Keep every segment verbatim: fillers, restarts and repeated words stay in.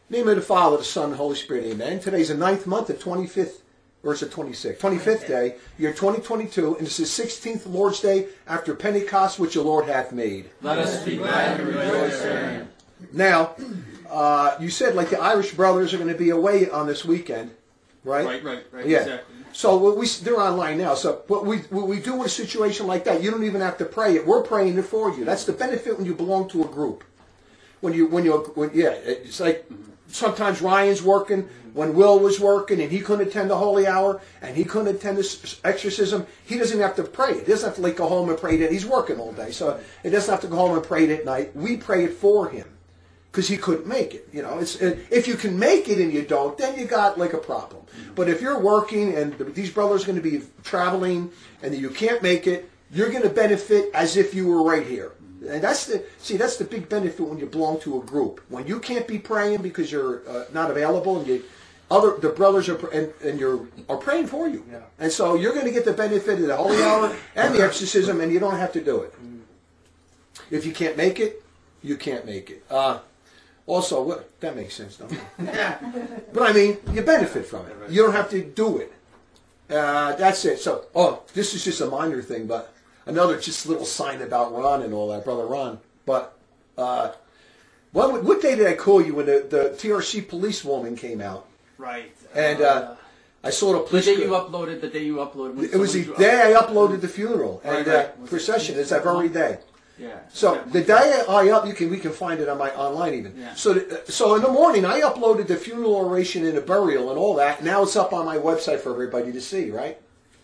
name of the Father, the Son, and the Holy Spirit, amen. Today's the ninth month, the twenty-fifth, or is it twenty-sixth? twenty-fifth day, year twenty twenty-two, and this is sixteenth Lord's Day after Pentecost, which the Lord hath made. Let us be glad and rejoice therein. Now, uh, you said like the Irish brothers are going to be away on this weekend, right? Right, right, right, yeah. exactly. So what we, they're online now. So what we, what we do in a situation like that, you don't even have to pray it. We're praying it for you. That's the benefit when you belong to a group. When you, when you, when, yeah, it's like sometimes Ryan's working. When Will was working and he couldn't attend the holy hour and he couldn't attend the exorcism, he doesn't have to pray it. He doesn't have to like go home and pray it. He's working all day, so he doesn't have to go home and pray it at night. We pray it for him because he couldn't make it. You know, it's if you can make it and you don't, then you got like a problem. But if you're working and these brothers are going to be traveling and you can't make it, you're going to benefit as if you were right here. And that's the see. That's the big benefit when you belong to a group. When you can't be praying because you're uh, not available, and you, other the brothers are and, and you're are praying for you, yeah. And so you're going to get the benefit of the holy hour and the exorcism, and you don't have to do it. If you can't make it, you can't make it. Uh, also, what, that makes sense, don't it? But I mean, you benefit from it. You don't have to do it. Uh, that's it. So, oh, this is just a minor thing, but. Another just little sign about Ron and all that, Brother Ron. But uh, what, what day did I call you when the, the T R C policewoman came out? Right. And uh, I saw the police. The day you uploaded, the day you uploaded. It was the day I uploaded the funeral and right, right. uh, procession. It's that very day. Yeah. So yeah. the day I up, you can we can find it on my online even. Yeah. So the, so in the morning I uploaded the funeral oration and the burial and all that. Now it's up on my website for everybody to see. Right.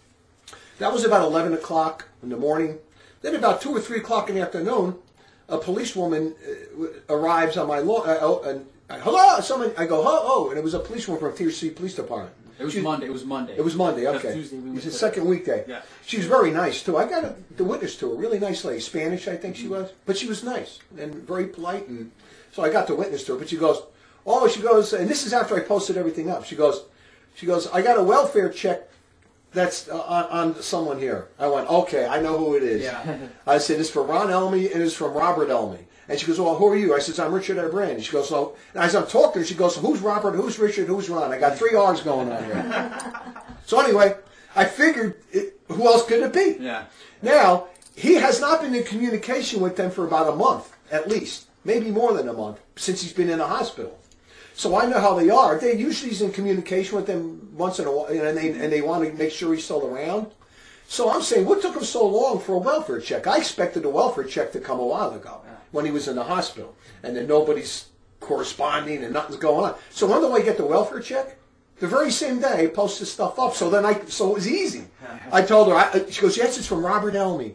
That was about eleven o'clock in the morning. Then about two or three o'clock in the afternoon, a policewoman uh, arrives on my lawn. Uh, oh, and I, hello, someone. I go, oh, oh, and it was a policewoman from T R C Police Department. It was she, Monday. It was Monday. It was Monday. Okay. Tuesday, we it was the to second weekday. Yeah. She was very nice too. I got a, the witness to her. Really nice lady, Spanish, I think she was, but she was nice and very polite. And so I got the witness to her. But she goes, oh, she goes, and this is after I posted everything up. She goes, she goes, I got a welfare check. That's uh, on, on someone here. I went, okay, I know who it is. Yeah. I said, it's for Ron Elmy and it's from Robert Elmy. And she goes, well, who are you? I said, I'm Richard Brand. And she goes, so, and as I'm talking to her, she goes, so who's Robert, who's Richard, who's Ron? I got three R's going on here. So anyway, I figured, it, who else could it be? Yeah. Now, he has not been in communication with them for about a month, at least. Maybe more than a month, since he's been in the hospital. So I know how they are. They usually he's in communication with them once in a while, and they and they want to make sure he's still around. So I'm saying, what took him so long for a welfare check? I expected a welfare check to come a while ago when he was in the hospital, and then nobody's corresponding and nothing's going on. So when do I get the welfare check? The very same day, I post this stuff up. So then I so it was easy. I told her. I, she goes, yes, it's from Robert Elmy.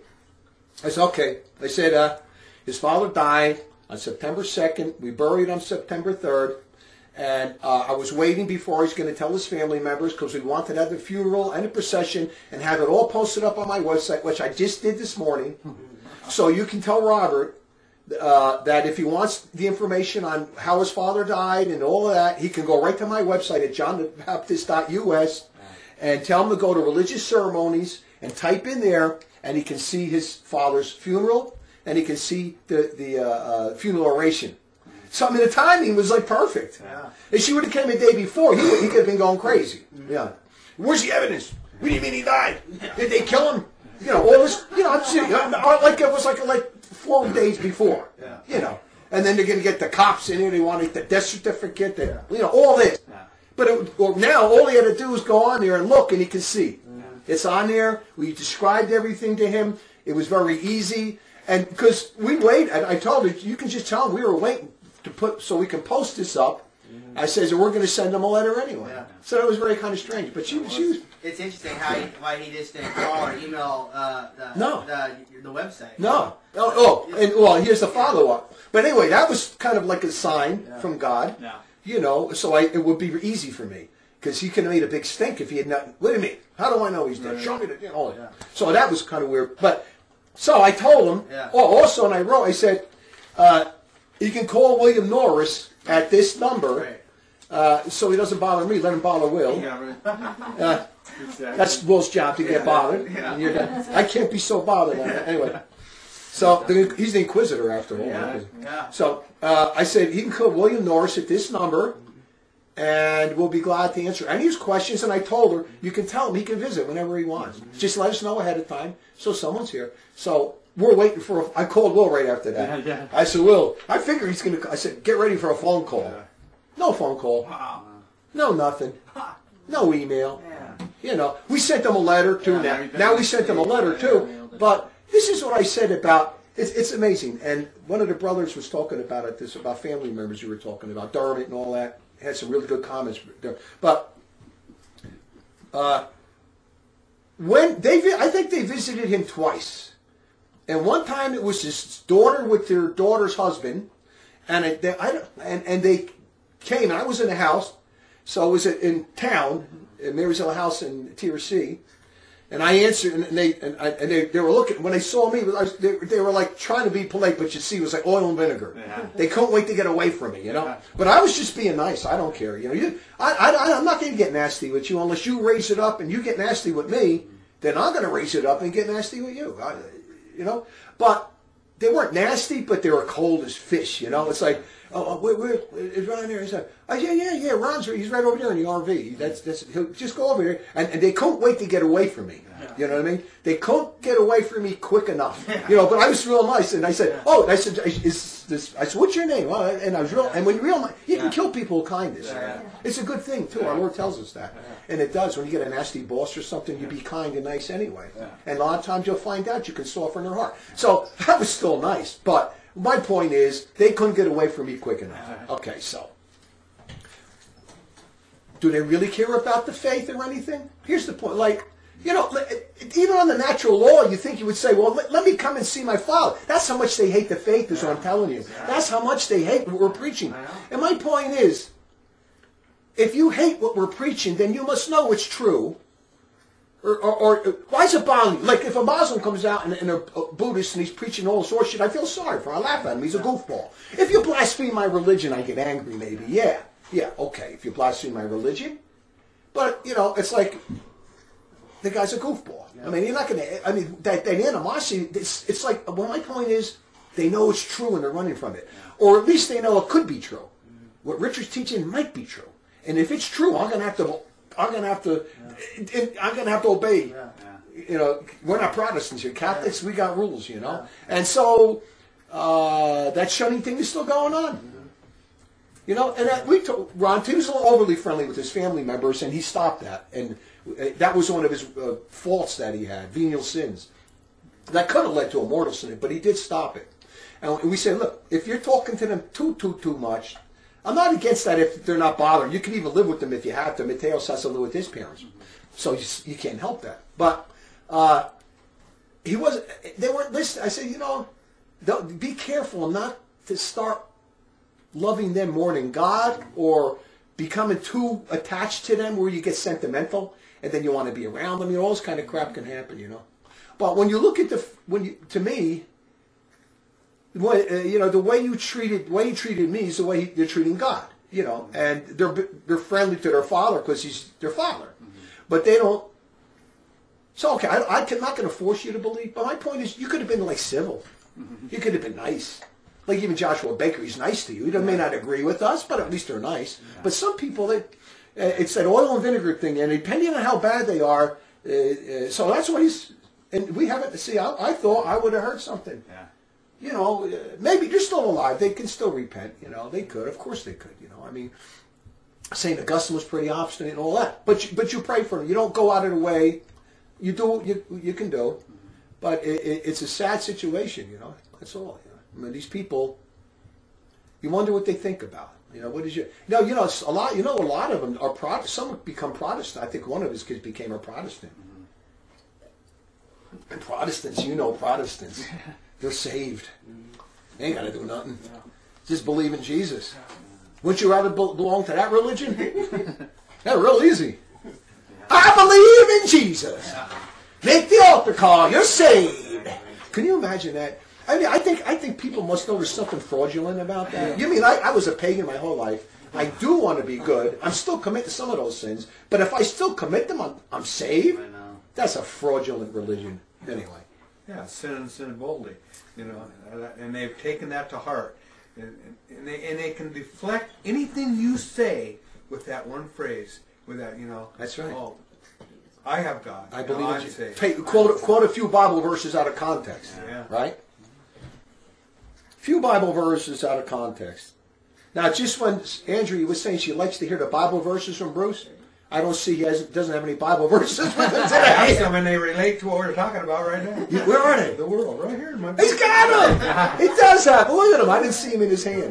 I said, okay. I said, uh, his father died on September second. We buried on September third. And uh, I was waiting before I was going to tell his family members because we wanted to have the funeral and the procession and have it all posted up on my website, which I just did this morning. So you can tell Robert uh, that if he wants the information on how his father died and all of that, he can go right to my website at john the baptist dot u s and tell him to go to religious ceremonies and type in there, and he can see his father's funeral and he can see the, the uh, uh, funeral oration. So I mean, the timing was like perfect. Yeah. If she would have came the day before, he, he could have been going crazy. Yeah. Where's the evidence? What do you mean he died? Did they kill him? You know, all this. You know, I'm serious. Like it was like like four days before. Yeah. You know, and then they're going to get the cops in here. They want the death certificate. They, you know, all this. Yeah. But it, well, now all he had to do is go on there and look, and he can see. Yeah. It's on there. We described everything to him. It was very easy, and because we wait, and I told her, you can just tell him we were waiting to put so we can post this up. Mm-hmm. I says we're going to send him a letter anyway. Yeah. So that was very kind of strange. But she, well, she was. It's interesting how he, why he just didn't call or email uh, the, no. the the website. No. Oh, oh, and well, here's the follow up. But anyway, that was kind of like a sign yeah. from God. Yeah. You know, so I, it would be easy for me because he could have made a big stink if he had not. Wait a minute, how do I know he's dead? Right. Show me the. You know, yeah. So that was kind of weird. But so I told him. Yeah. Oh, also, and I wrote. I said. Uh, You can call William Norris at this number, right. uh, so he doesn't bother me. Let him bother Will. Yeah, right. uh, exactly. That's Will's job to get bothered. Yeah. I can't be so bothered. Anyway, So the, he's the inquisitor after all. Yeah, yeah. So uh, I said he can call William Norris at this number, and we'll be glad to answer any of his questions. And I told her, you can tell him he can visit whenever he wants. Just let us know ahead of time so someone's here. So we're waiting for a, I called Will right after that. Yeah, yeah. I said, Will, I figure he's going to, I said, get ready for a phone call. No phone call. Wow. No nothing. No email. Yeah. You know, we sent them a letter too. Yeah, now, everything. now we sent them a letter Yeah, too. mailed it. But this is what I said about it's, it's amazing. And one of the brothers was talking about it. This about family members you were talking about, Dermot and all that. Had some really good comments there. But uh, when they, vi- I think they visited him twice. And one time it was his daughter with their daughter's husband, and it, they, I, don't- and and they came. And I was in the house, so it was in town, in Marysville House in T R C, and I answered, and they and, I, and they, they were looking when they saw me. I was, they, they were like trying to be polite, but you see, it was like oil and vinegar. Yeah. They couldn't wait to get away from me, you know. Yeah. But I was just being nice. I don't care, you know. You, I, I, I'm not going to get nasty with you unless you raise it up and you get nasty with me. Then I'm going to raise it up and get nasty with you. I, you know. But they weren't nasty, but they were cold as fish, you know. It's like, oh, where, where is Ron there? He said, oh, yeah, yeah, yeah, Ron's right. He's right over there in the R V. That's, that's, he'll just go over here. And, and they couldn't wait to get away from me. You know what I mean? They couldn't get away from me quick enough. You know, but I was real nice. And I said, oh, and I said, is this, I said, what's your name? Well, and I was real, and when you're real nice, you can kill people with kindness. Yeah. It's a good thing, too. Our Lord tells us that. And it does. When you get a nasty boss or something, you be kind and nice anyway. And a lot of times you'll find out you can soften their heart. So that was still nice. But my point is, they couldn't get away from me quick enough. Okay, so. Do they really care about the faith or anything? Here's the point. Like, you know, even on the natural law, you think you would say, well, let, let me come and see my Father. That's how much they hate the faith, is what I'm telling you. That's how much they hate what we're preaching. And my point is, if you hate what we're preaching, then you must know it's true. Or, or, or why is it bothering you? Like, if a Muslim comes out and, and a, a Buddhist and he's preaching all this horse shit, I feel sorry for him. I laugh at him. He's a goofball. If you blaspheme my religion, I get angry, maybe. Yeah. Yeah, okay, if you blaspheme my religion. But, you know, it's like, the guy's a goofball. I mean, you're not going to, I mean, that, that animosity, it's, it's like, well, my point is, they know it's true and they're running from it. Or at least they know it could be true. What Richard's teaching might be true. And if it's true, I'm going to have to, I'm going to have to, I'm going to have to obey. You know, we're not Protestants here. Catholics, we got rules, you know. And so, uh, that shunning thing is still going on. You know, and that, we told Ron, he was a little overly friendly with his family members, and he stopped that. And that was one of his uh, faults that he had, venial sins. That could have led to a mortal sin, but he did stop it. And we said, look, if you're talking to them too, too, too much, I'm not against that if they're not bothering. You can even live with them if you have to. Mateos has to live with his parents. So you, you can't help that. But uh, he wasn't, they weren't listening. I said, you know, be careful not to start loving them more than God, or becoming too attached to them where you get sentimental and then you want to be around them. You know, all this kind of crap can happen, you know. But when you look at the, when you, to me, what, uh, you know, the way you treated, the way you treated me is the way they're treating God, you know, and they're they're friendly to their father because he's their father, but they don't. So okay, I, I'm not going to force you to believe, but my point is, you could have been like civil, you could have been nice. Like even Joshua Baker, he's nice to you. He may not agree with us, but at least they're nice. Yeah. But some people, they, uh, it's that oil and vinegar thing, and depending on how bad they are, uh, uh, so that's what he's, and we haven't, see, I, I thought I would have heard something. Yeah. You know, uh, maybe they're still alive. They can still repent, you know. They could. Of course they could, you know. I mean, Saint Augustine was pretty obstinate and all that. But you, but you pray for them. You don't go out of the way. You do what you, you can do. But it, it, it's a sad situation, you know. That's all. I mean, these people, you wonder what they think about. You know, what is your, you know, you know, a lot, you know, a lot of them are Protestant. Some have become Protestant. I think one of his kids became a Protestant. Mm-hmm. And Protestants, you know, Protestants, they're saved. They ain't got to do nothing. Just believe in Jesus. Wouldn't you rather belong to that religion? That's real easy. I believe in Jesus. Make the altar call. You're saved. Can you imagine that? I mean, I think I think people must know there's something fraudulent about that. You mean I, I was a pagan my whole life. I do want to be good. I'm still committed to some of those sins. But if I still commit them, I'm, I'm saved? I know. That's a fraudulent religion. Anyway. Yeah, sin and sin boldly, you know, and they've taken that to heart, and, and they and they can deflect anything you say with that one phrase, with that, you know. That's right. Oh, I have God. I Now believe I'm in saved. Take, quote, quote a few Bible verses out of context. Yeah. Right? Few Bible verses out of context. Now, just when Andrea was saying she likes to hear the Bible verses from Bruce, I don't see he has, doesn't have any Bible verses with him I have today. some, and they relate to what we're talking about right now. Where are they? The world, right here in my. He's got them. He does have. Look at him. I didn't see him in his hand.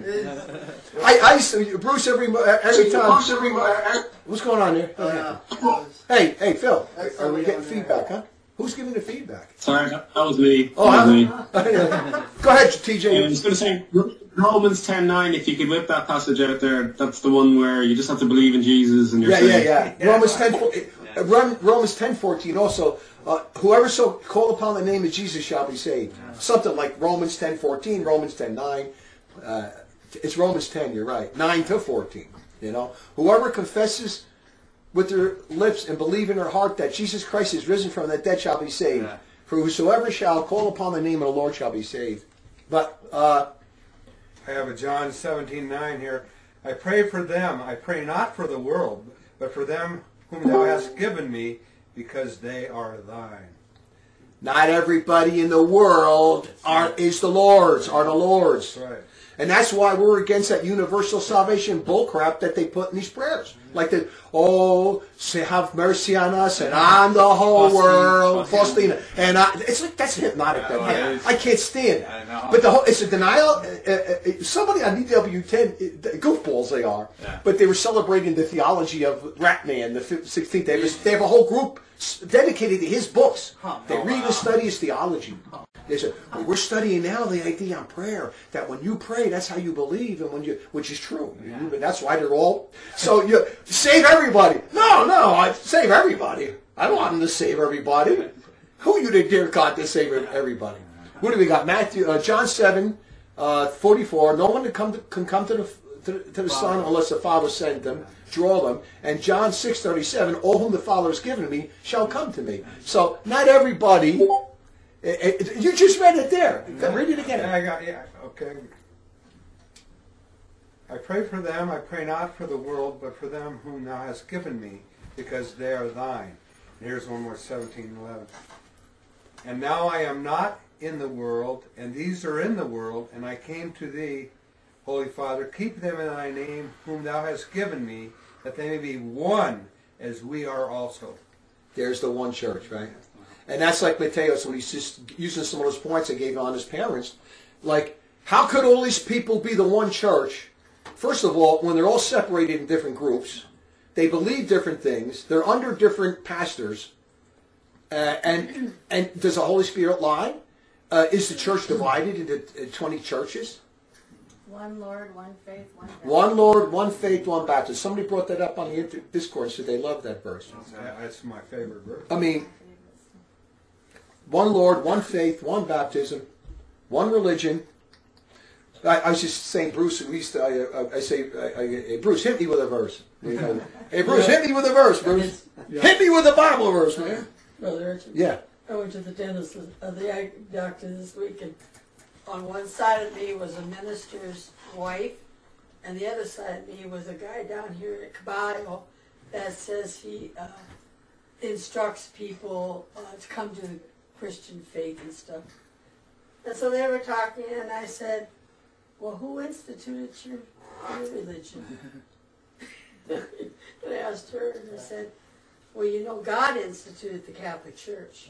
I, I used to, Bruce every mo- every time. Bruce every mo- What's going on there? Go ahead. Uh, Hey, hey, Phil. Are we getting feedback, huh? Who's giving the feedback? Sorry, that was me. Oh, that was me. huh? Go ahead, T J. I was going to say, Romans ten nine, if you could whip that passage out there, that's the one where you just have to believe in Jesus and you're Yeah, yeah, saved. yeah. Romans ten, uh, Rom- Romans ten fourteen also, uh, whoever so call upon the name of Jesus shall be saved. Something like Romans ten fourteen, Romans ten nine. Uh, it's Romans ten, you're right. nine to fourteen, you know. Whoever confesses with their lips and believe in their heart that Jesus Christ is risen from the dead shall be saved. Yeah. For whosoever shall call upon the name of the Lord shall be saved. But, uh, I have a John seventeen nine here. I pray for them. I pray not for the world, but for them whom thou hast given me, because they are thine. not everybody in the world are, is the Lord's, are the Lord's. That's right. And that's why we're against that universal salvation bullcrap that they put in these prayers. Like the, oh, say, have mercy on us and on the whole Faustina, Faustina. Faustina. Faustina. And I, it's like, that's hypnotic. Yeah, that, it I, is. I can't stand it. I know. But the whole, it's a denial. Uh, uh, uh, somebody on D W ten, uh, goofballs they are, Yeah. but they were celebrating the theology of Ratman, the sixteenth. They have, a, they have a whole group s- dedicated to his books. Huh. They Oh, read wow. and study his theology. They said, well, we're studying now the idea on prayer, that when you pray, that's how you believe, and when you, which is true. Yeah. You- that's why they're all, so you save everybody. No, no, I save everybody. I don't want them to save everybody. Who you to dare God to save everybody? What do we got? Matthew, uh, John seven, uh, forty-four. No one can come to, can come to the to, the- to the Son unless the Father sent them, draw them. And John six thirty-seven. All whom the Father has given me shall come to me. So not everybody. It, it, you just read it there. Read it again. Yeah, I got, yeah, okay. I pray for them, I pray not for the world, but for them whom thou hast given me, because they are thine. And here's one more, seventeen eleven. And now I am not in the world, and these are in the world, and I came to thee, Holy Father, keep them in thy name, whom thou hast given me, that they may be one, as we are also. There's the one church, right? And that's like Mateus when he's just using some of those points I gave on his parents. Like, how could all these people be the one church? First of all, when they're all separated in different groups, they believe different things, they're under different pastors, uh, and and does the Holy Spirit lie? Uh, is the church divided into uh, twenty churches? One Lord, one faith, one baptism. One Lord, one faith, one baptism. Somebody brought that up on the inter- Discord, so they love that verse. That's my favorite verse. I mean, one Lord, one faith, one baptism, one religion. I, I was just saying, Bruce, we used to, I, I, I say, I, I, hey, Bruce, hit me with a verse. You know, hey, Bruce, hit me with a verse, Bruce. Hit me with a Bible verse, man. Brother Richard, Yeah. I went to the dentist, uh, the eye doctor this week, and on one side of me was a minister's wife, and the other side of me was a guy down here at Caballo that says he uh, instructs people uh, to come to the Christian faith and stuff. And so they were talking, and I said, well, who instituted your, your religion? And I asked her, and I said, well, you know, God instituted the Catholic Church.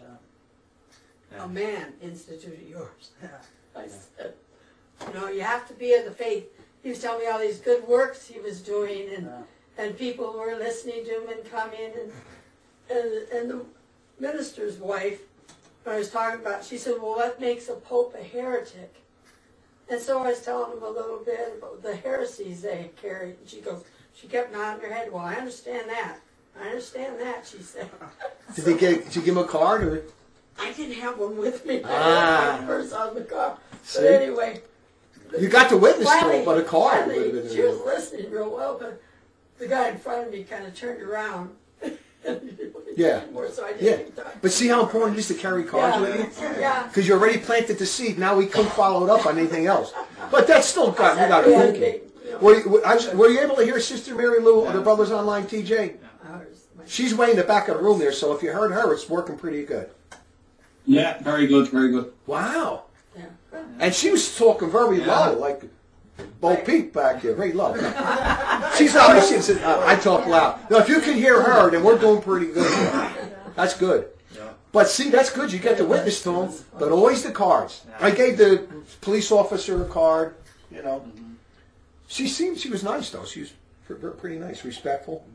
A man instituted yours. I said, you know, you have to be of the faith. He was telling me all these good works he was doing, and and people were listening to him and coming, and and and the minister's wife, when I was talking about, she said, well, what makes a pope a heretic? And so I was telling him a little bit about the heresies they carried, and she goes, she kept nodding her head. Well, I understand that. I understand that, she said. Did they get? Did you give him a card or? I didn't have one with me. I Ah. left my purse on the car. See? But anyway. You got to witness to finally, it, but a card finally, would have been. she was listening real well, but the guy in front of me kind of turned around. Yeah. More, so I didn't Yeah. even talk. But see how important it is to carry cards with you? Yeah, yeah. Because you already planted the seed. Now we couldn't follow it up on anything else. But that's still got we got to Yeah, thinking. big, you know, Were you, I, were you able to hear Sister Mary Lou or the Brothers Online, T J? ours, my- She's way in the back of the room there, so if you heard her, it's working pretty good. Yeah, very good, very good. Wow. yeah. And she was talking very low, like Bo Peep back here, very low. She's not, she said, uh, I talk loud. Now, if you can hear her, then we're doing pretty good. That's good. But see, that's good. You get to witness to them, but always the cards. I gave the police officer a card, you know. She seemed, she was nice, though. She was pr- pr- pretty nice, respectful.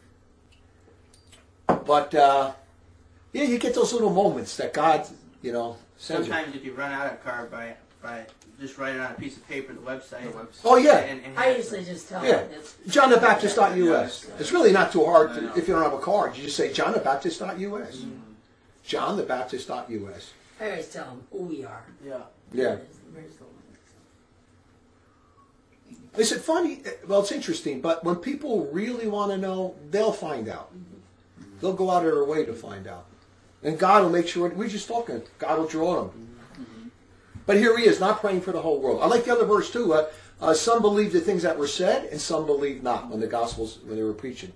But, uh, yeah, you get those little moments that God, you know, sends you. Sometimes if you run out of card by by just writing on a piece of paper the website. Oh, yeah. And, and I usually just tell Yeah, them it's. john the baptist dot U S. It's really not too hard to, if you don't have a card. You just say john the baptist dot U S. john the baptist dot U S. I always tell them who we are. Yeah. Yeah. Where's the one? Is it funny? Well, it's interesting, but when people really want to know, they'll find out. They'll go out of their way to find out. And God will make sure, we're just talking, God will draw them. But here he is, not praying for the whole world. I like the other verse too. Uh, uh, some believed the things that were said, and some believed not when the Gospels, when they were preaching.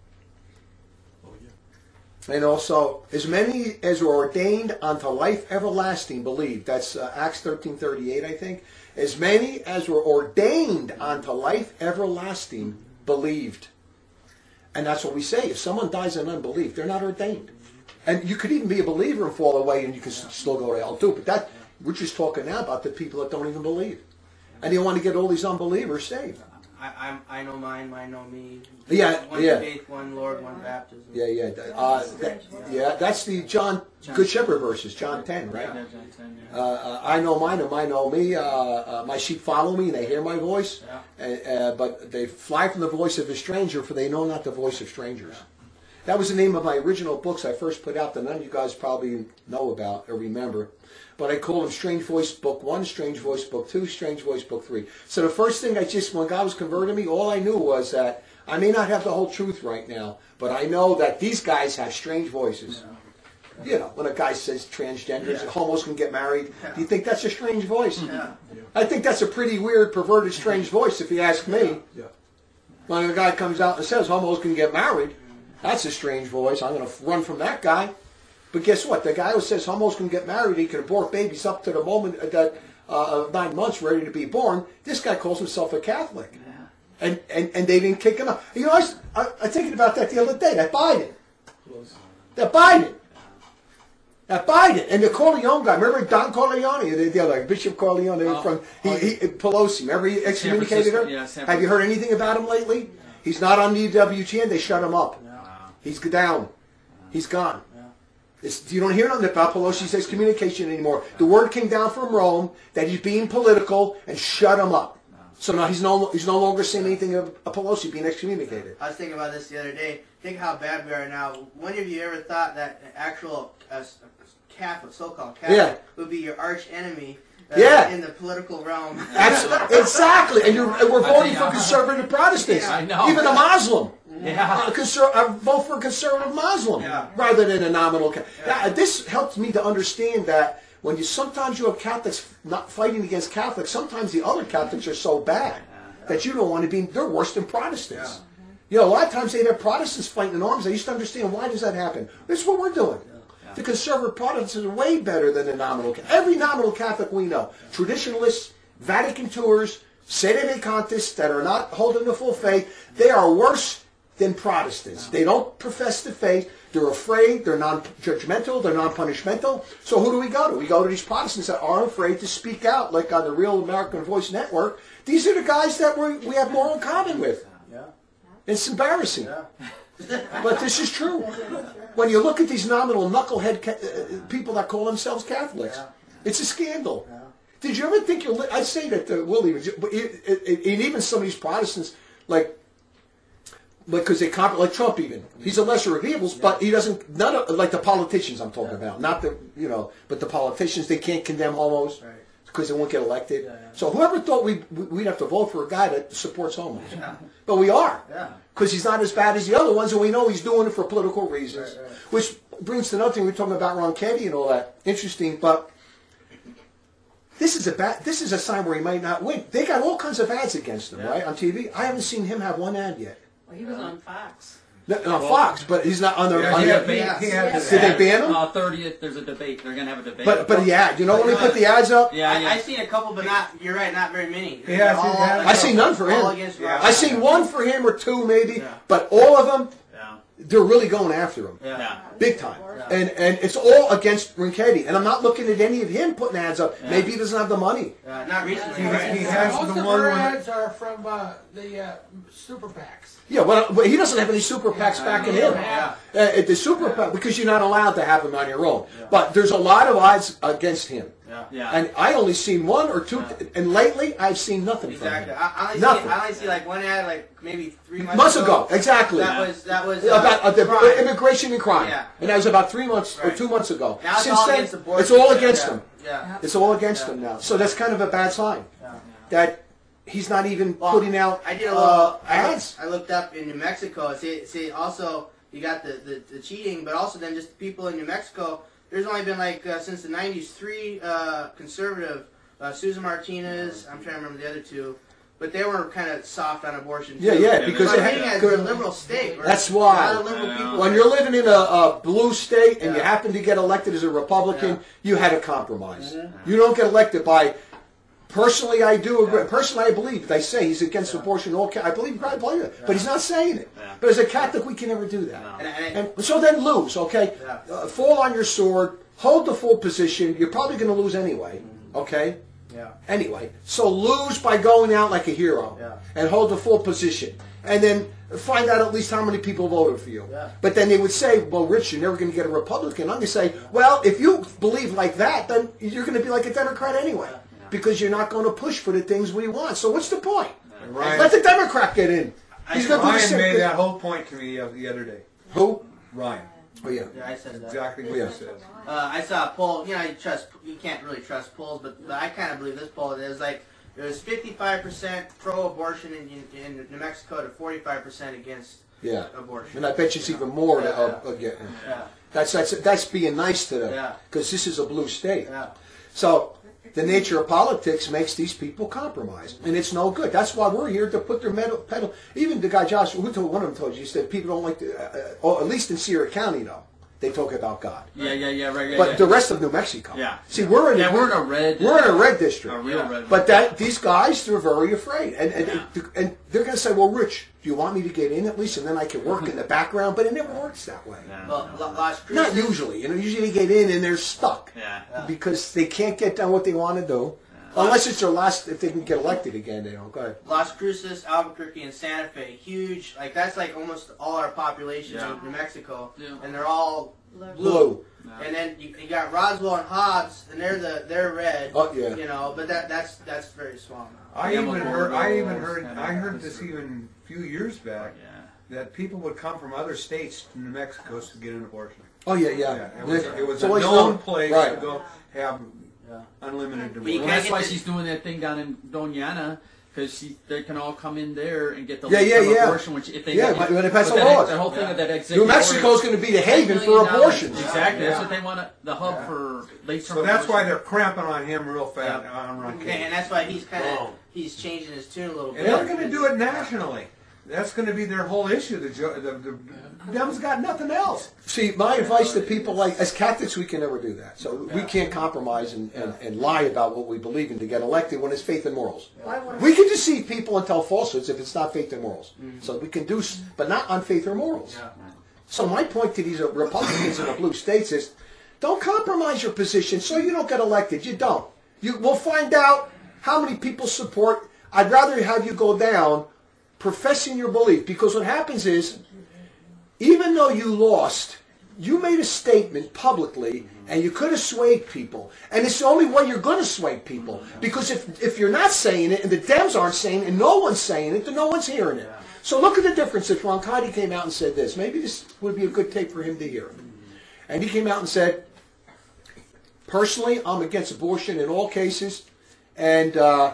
And also, as many as were ordained unto life everlasting believed. That's uh, Acts thirteen thirty-eight, I think. As many as were ordained unto life everlasting believed. And that's what we say. If someone dies in unbelief, they're not ordained. And you could even be a believer and fall away and you can s- still go to hell too. But that we're just talking now about the people that don't even believe. And you want to get all these unbelievers saved. I, I'm, I know mine, mine know me. Yeah, One yeah. faith, one Lord, one baptism. Yeah, yeah. Uh, that, yeah, that's the John Good Shepherd verses, John ten, right? Yeah, John ten, yeah. Uh, uh, I know mine, and mine know me. Uh, uh, my sheep follow me, and they hear my voice. Yeah. Uh, uh, but they fly from the voice of a stranger, for they know not the voice of strangers. That was the name of my original books I first put out that none of you guys probably know about or remember. But I called them Strange Voice Book one, Strange Voice Book two, Strange Voice Book three. So the first thing I just, when God was converting me, all I knew was that I may not have the whole truth right now, but I know that these guys have strange voices. You know, when a guy says transgenders, homos can get married, do you think that's a strange voice? Yeah. I think that's a pretty weird, perverted, strange voice, if you ask me. When a guy comes out and says homos can get married, that's a strange voice. I'm going to run from that guy. But guess what? The guy who says homos can get married, he can abort babies up to the moment that uh, of nine months ready to be born. This guy calls himself a Catholic. And, and, and they didn't kick him out. You know, I was, I, I was thinking about that the other day. That Biden. That Biden. That Biden. And the Corleone guy. Remember Don Corleone? The, the other Bishop Corleone. They were Oh. from he, he, Pelosi. Remember he excommunicated her? Francisco, yeah, San Have you heard anything about him lately? He's not on the W T N. They shut him up. Wow. He's down. He's gone. It's, you don't hear nothing about Pelosi's excommunication anymore. The word came down from Rome that he's being political and shut him up. So now he's no he's no longer saying anything of, of Pelosi being excommunicated. I was thinking about this the other day. Think how bad we are now. When have you ever thought that an actual uh, Catholic, so-called Catholic, Yeah. would be your arch enemy uh, Yeah. in the political realm? Absolutely, exactly. And, you're, and we're voting for conservative Protestants. I know. Even a Muslim. Yeah. Uh, conser- I vote for a conservative Muslim Yeah. rather than a nominal Catholic. Yeah, this helps me to understand that when you sometimes you have Catholics not fighting against Catholics, sometimes the other Catholics are so bad that you don't want to be. They're worse than Protestants. You know, a lot of times they'd have Protestants fighting in arms. I used to understand why does that happen. This is what we're doing. The conservative Protestants are way better than the nominal. Every nominal Catholic we know, traditionalists, Vatican tours, sedevacantists that are not holding the full faith, they are worse than Protestants. They don't profess the faith. They're afraid. They're non-judgmental. They're non-punishmental. So who do we go to? We go to these Protestants that are afraid to speak out, like on the Real American Voice Network. These are the guys that we we have more in common with. Yeah. It's embarrassing. But this is true. When you look at these nominal knucklehead ca- uh, people that call themselves Catholics, it's a scandal. Did you ever think you're... Li- I say that to Willie, but it, it, it, and even some of these Protestants, like... Because they comp like Trump even, he's a lesser of evils, but he doesn't. None of like the politicians I'm talking about, not the you know, but the politicians they can't condemn homos. Right. because they won't get elected. Yeah, yeah. So whoever thought we we'd have to vote for a guy that supports homos, but we are, Yeah. because he's not as bad as the other ones, and we know he's doing it for political reasons. Right, right. Which brings to another thing, we we're talking about Ron Kennedy and all that. Interesting, but this is a bad. This is a sign where he might not win. They got all kinds of ads against him, Yeah. right, on T V. I haven't seen him have one ad yet. Well, he was on Fox. No, on Fox, but he's not on the. Yeah, on he the had, he, Yeah. he had this Did they ad. ban him? Uh, thirtieth, there's a debate. They're gonna have a debate. But but the ad, you know when they put the ads up? yeah, I, yeah. I seen a couple, but not. You're right, not very many. He has- All- he has- I seen none for him. All against Yeah. Rob. I seen one for him or two maybe, Yeah. but all of them, yeah. they're really going after him. Yeah. Yeah. Big time. Yeah. And and it's all against Rinketti. And I'm not looking at any of him putting ads up. Yeah. Maybe he doesn't have the money. Uh, not recently. He, right? he has Most the of one her where ads are from uh, the uh, super PACs. Yeah, well, well, he doesn't have any super PACs backing him. Yeah. Uh, the super PAC, because you're not allowed to have them on your own. But there's a lot of odds against him. Yeah. Yeah. And I only seen one or two, and lately I've seen nothing Exactly. from him. I, I, only see, Nothing. I only see like one ad, like maybe three months, Months ago, exactly. That was that was uh, About uh, the crime. immigration and crime. Yeah. And that was about three months or Right. two months ago. Now it's Since all then, against abortion. it's all against yeah. him. Yeah. It's all against Yeah. him now. So that's kind of a bad sign. Yeah. That he's not even Well, putting out I did a little uh, I ads. looked, I looked up in New Mexico. See, see, also you got the, the, the cheating, but also then just people in New Mexico. There's only been like uh, since the nineties three uh, conservative, uh, Susan Martinez. I'm trying to remember the other two, but they were kind of soft on abortion. Too. Yeah, yeah, because so they being had- as a liberal state. where That's a why. lot of liberal people. When you're living in a, a blue state and you Yeah. happen to get elected as a Republican, Yeah. you had a compromise. Mhm. You don't get elected by. Personally, I do agree. Yeah. Personally, I believe they say he's against abortion. All ca- I believe, I believe it, but he's not saying it. Yeah. But as a Catholic, we can never do that. No. And, and, And so then lose, okay? Yeah. Uh, fall on your sword, hold the full position. You're probably going to lose anyway, okay? yeah. Anyway, so lose by going out like a hero Yeah. and hold the full position. And then find out at least how many people voted for you. Yeah. But then they would say, well, Rich, you're never going to get a Republican. I'm going to say, well, if you believe like that, then you're going to be like a Democrat anyway. Because you're not going to push for the things we want. So what's the point? Ryan, Let the Democrat get in. He's going to do the Ryan same made thing. that whole point to me uh, the other day. Who? Ryan, Oh, yeah. Yeah, I said that. exactly what Yeah. he says. Uh, I saw a poll. You know, you trust. You can't really trust polls, but, but I kind of believe this poll. It was like it was fifty-five percent pro-abortion in, in, in New Mexico to forty-five percent against Yeah. abortion. And I bet you it's even more. Yeah, uh, yeah. again. Yeah, That's, that's, that's being nice to them. Yeah. Because this is a blue state. yeah, So the nature of politics makes these people compromise, and it's no good. That's why we're here to put their metal, pedal. Even the guy Josh, who told one of them told you, he said people don't like to. Uh, uh, oh, at least in Sierra County, though, they talk about God. Yeah, yeah, yeah, right, yeah. But yeah. the rest of New Mexico, Yeah. see, we're in yeah, we're in a red. we're in a red district. A real Yeah. red. But that these guys, they're very afraid, and and, Yeah. and they're going to say, "Well, Rich, do you want me to get in at least, and then I can work in the background?" But it never works that way. Yeah. Well, La- Las Cruces. Not usually. You know, usually they get in and they're stuck Yeah. Yeah. because they can't get done what they want to do, unless it's their last. If they can get elected again, they don't. Go ahead. Las Cruces, Albuquerque, and Santa Fe, huge. Like that's like almost all our population Yeah. in New Mexico, Yeah. and they're all Blue. blue. Blue. Yeah. And then you, you got Roswell and Hobbs, and they're the they're red. Oh, yeah. You know, but that that's that's very small now. I Yeah, even well, heard. I even well, heard. and I heard it's- this even a few years back Yeah. that people would come from other states to New Mexico to get an abortion. Oh yeah, Yeah, yeah. it was, it was It's a always known known. place Right. to go have Yeah. unlimited But Well, you abortion. can't that's get why the- she's doing that thing down in Doniana, because she they can all come in there and get the Yeah, lifetime yeah, yeah. abortion. Which if they Yeah, get, but when they pass but the that, laws. that whole thing Yeah. of that New executive Mexico's order- going to be the haven ten for million dollars. abortions. Exactly, that's Yeah. what they want. To, the hub Yeah. for late term. So that's why abortion. they're cramping on him real fast Yeah. on Ron Okay, King. and that's why he's kind of Boom. he's changing his tune a little bit. And they're going to do it nationally. That's going to be their whole issue. The, jo- the, the them's got nothing else. See, my advice to people like as Catholics, we can never do that. So we can't compromise and, and, and lie about what we believe in to get elected when it's faith and morals. Why would We can deceive people and tell falsehoods if it's not faith and morals. So we can do, s- but not on faith or morals. Yeah. So my point to these uh, Republicans in the blue states is, don't compromise your position so you don't get elected. You don't. You we'll find out how many people support. I'd rather have you go down professing your belief, because what happens is, even though you lost, you made a statement publicly, and you could have swayed people. And it's the only way you're going to sway people. Because if, if you're not saying it, and the Dems aren't saying it, and no one's saying it, then no one's hearing it. So look at the difference if Ron Kennedy came out and said this. Maybe this would be a good tape for him to hear. And he came out and said, personally, I'm against abortion in all cases. and uh,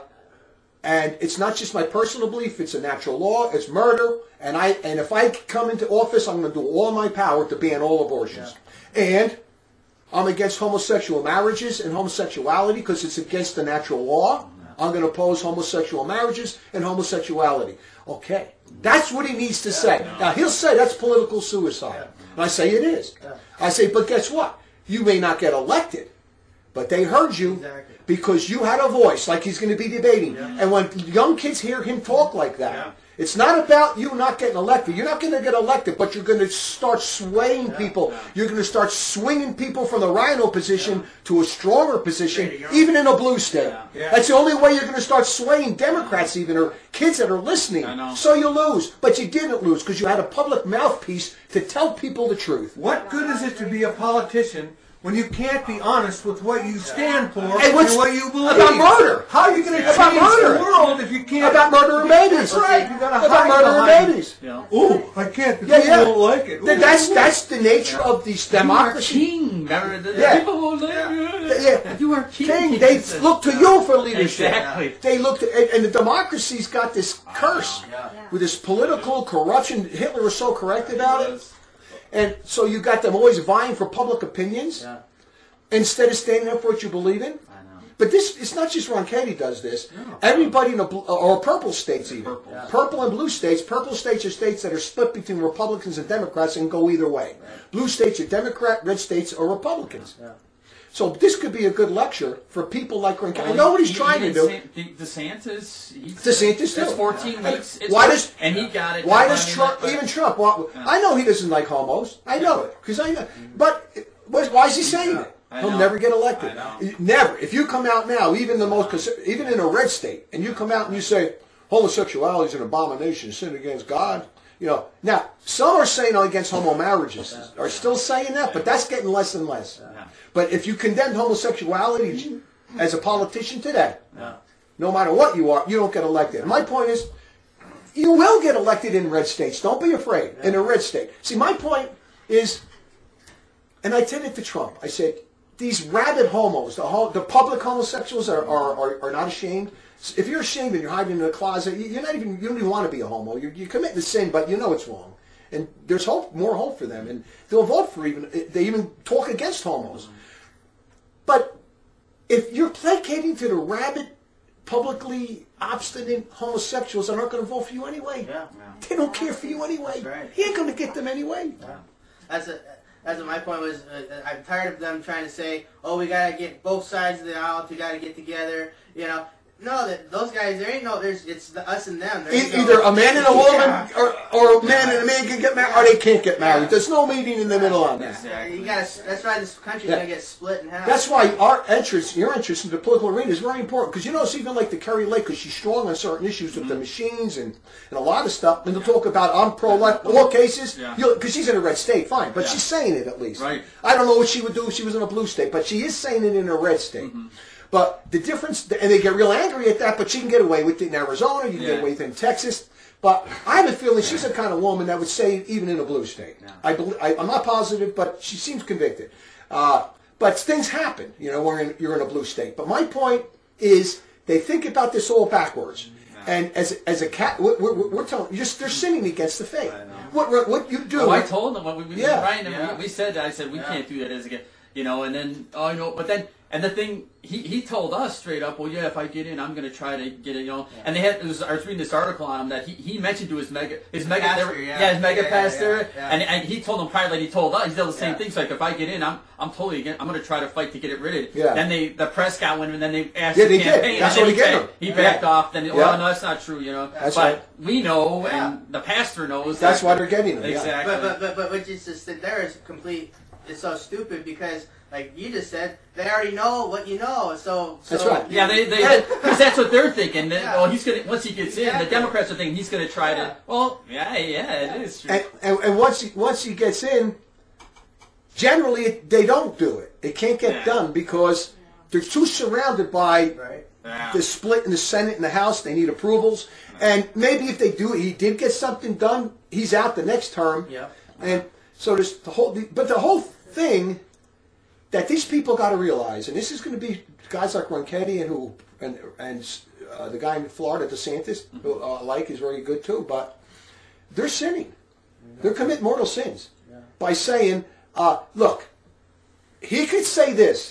and it's not just my personal belief; it's a natural law. It's murder, and I and if I come into office, I'm going to do all my power to ban all abortions, and I'm against homosexual marriages and homosexuality because it's against the natural law. I'm going to oppose homosexual marriages and homosexuality. Okay, that's what he needs to say. Now he'll say that's political suicide, and I say it is. I say, but guess what? You may not get elected, but they heard you Exactly. because you had a voice, like he's going to be debating. And when young kids hear him talk like that, it's not about you not getting elected. You're not going to get elected, but you're going to start swaying people. You're going to start swinging people from the rhino position to a stronger position, even in a blue state. Yeah. That's the only way you're going to start swaying Democrats, even, or kids that are listening. I know. So you lose, but you didn't lose because you had a public mouthpiece to tell people the truth. What good is it to be a politician when you can't be honest with what you stand for And and, what's- what you believe? about murder? How are you going to About change murder? the world if you can't? About murdering babies. That's right. You got to About hide murdering behind. babies. Yeah. Ooh, I can't. The Yeah, people yeah. won't like it. Th- Ooh, That's ooh. that's the nature of this democracy. You are king. Remember, the, the Yeah. people will live. Yeah. You are king. King, they look to you for leadership. Exactly. They look to, and, and the democracy's got this curse with this political corruption. Hitler was so correct about it, and so you got them always vying for public opinions Yeah. instead of standing up for what you believe in. I know. But this, it's not just Ron Katie does this. Everybody in the blue, or purple states even. Purple. Yeah. Purple and blue states. Purple states are states that are split between Republicans and Democrats and go either way. Blue states are Democrat, red states are Republicans. Yeah. So this could be a good lecture for people like Ron Katie. I Well, know what he's he- trying to even do. Sa- DeSantis. He, DeSantis too. It's fourteen weeks. It's Why four- does- and he got it. Why I does mean, Trump, but- even Trump, why, I know he doesn't like homos. I know it. Because I know. But why why is he saying it? I He'll know. never get elected. I know. Never. If you come out now, even the most, conser- even in a red state, and you come out and you say, homosexuality is an abomination, sin against God, you know. Now, some are saying against homo marriages, are still saying that, but that's getting less and less. Yeah. But if you condemned homosexuality as a politician today, Yeah. no matter what you are, you don't get elected. And my point is, you will get elected in red states. Don't be afraid. In a red state. See, my point is, and I said it to Trump. I said, these rabid homos, the, ho- the public homosexuals are, are, are, are not ashamed. If you're ashamed and you're hiding in a closet, you- you're not even, you don't even want to be a homo. You're, you're committing a sin, but you know it's wrong. And there's hope, more hope for them. And they'll vote for even, they even talk against homos. But if you're placating to the rabid, publicly obstinate homosexuals that aren't going to vote for you anyway, Yeah. they don't care for you anyway. That's right. You ain't going to get them anyway. That's a, that's what my point was. Uh, I'm tired of them trying to say, "Oh, we gotta get both sides of the aisle. We gotta get together." You know, no, that those guys. There ain't no. There's it's the us and them. There ain't E- no- Either a man and a woman, Yeah. or, or a man and a man can get married, or they can't get married. There's no meeting in the middle on that. You gotta. That's why this country's Yeah. gonna get split in half. That's why our interest, your interest in the political arena is very important. Because you notice even like the Kerry Lake, because she's strong on certain issues with the machines and, and a lot of stuff. And they'll talk about I'm pro-life, all cases. Yeah. Because she's in a red state, fine. But Yeah. she's saying it at least. Right. I don't know what she would do if she was in a blue state, but she is saying it in a red state. Mm-hmm. But the difference, and they get real angry at that, but she can get away with it in Arizona, you can Yeah. get away with it in Texas. But I have a feeling she's the kind of woman that would say it even in a blue state. I believe, I, I'm not positive, but she seems convicted. Uh, but things happen, you know, when you're in a blue state. But my point is they think about this all backwards. And as as a cat, we're, we're, we're telling you, just they're sinning against the faith. What what, what you do? Oh, I told them when we, we Yeah. Brian, and Yeah. we, we said that. I said we can't do that as a kid, you know. And then oh, you know, but then and the thing he, he told us straight up, well, yeah, if I get in, I'm going to try to get it, you know. And they had it was, I was reading this article on him that he, he mentioned to his mega his mega Pastor, they were- yeah. his mega Yeah, yeah, pastor, yeah, yeah. and and he told him privately. He told us he did the same Yeah. thing. So like if I get in, I'm I'm totally against. I'm going to try to fight to get it rid of. Yeah. Then they the press got wind, and then they asked Yeah, the they did. campaign. That's and what then he gave backed- them. He backed Yeah. off. Then Yeah. well, no, that's not true, you know. That's but right. we know, Yeah. and the pastor knows. That's that- why they're getting them. Yeah. Exactly. But but but but what you just said there is complete. It's so stupid because, like you just said, they already know what you know. So, so That's right. Yeah, they they because that's what they're thinking. That, Yeah. Well, he's gonna once he gets in, Exactly. the Democrats are thinking he's gonna try Yeah. to. Well, yeah, yeah, it is true. And, and, and once he, once he gets in, generally they don't do it. It can't get Yeah. done because they're too surrounded by right. Yeah. the split in the Senate and the House. They need approvals. And maybe if they do, he did get something done, he's out the next term. Yep. And so there's the whole, the, but the whole thing that these people got to realize, and this is going to be guys like Ronchetti and who and and uh, the guy in Florida, DeSantis, who uh, I like, is very good too. But they're sinning. They're committing mortal sins by saying, uh, "Look, he could say this.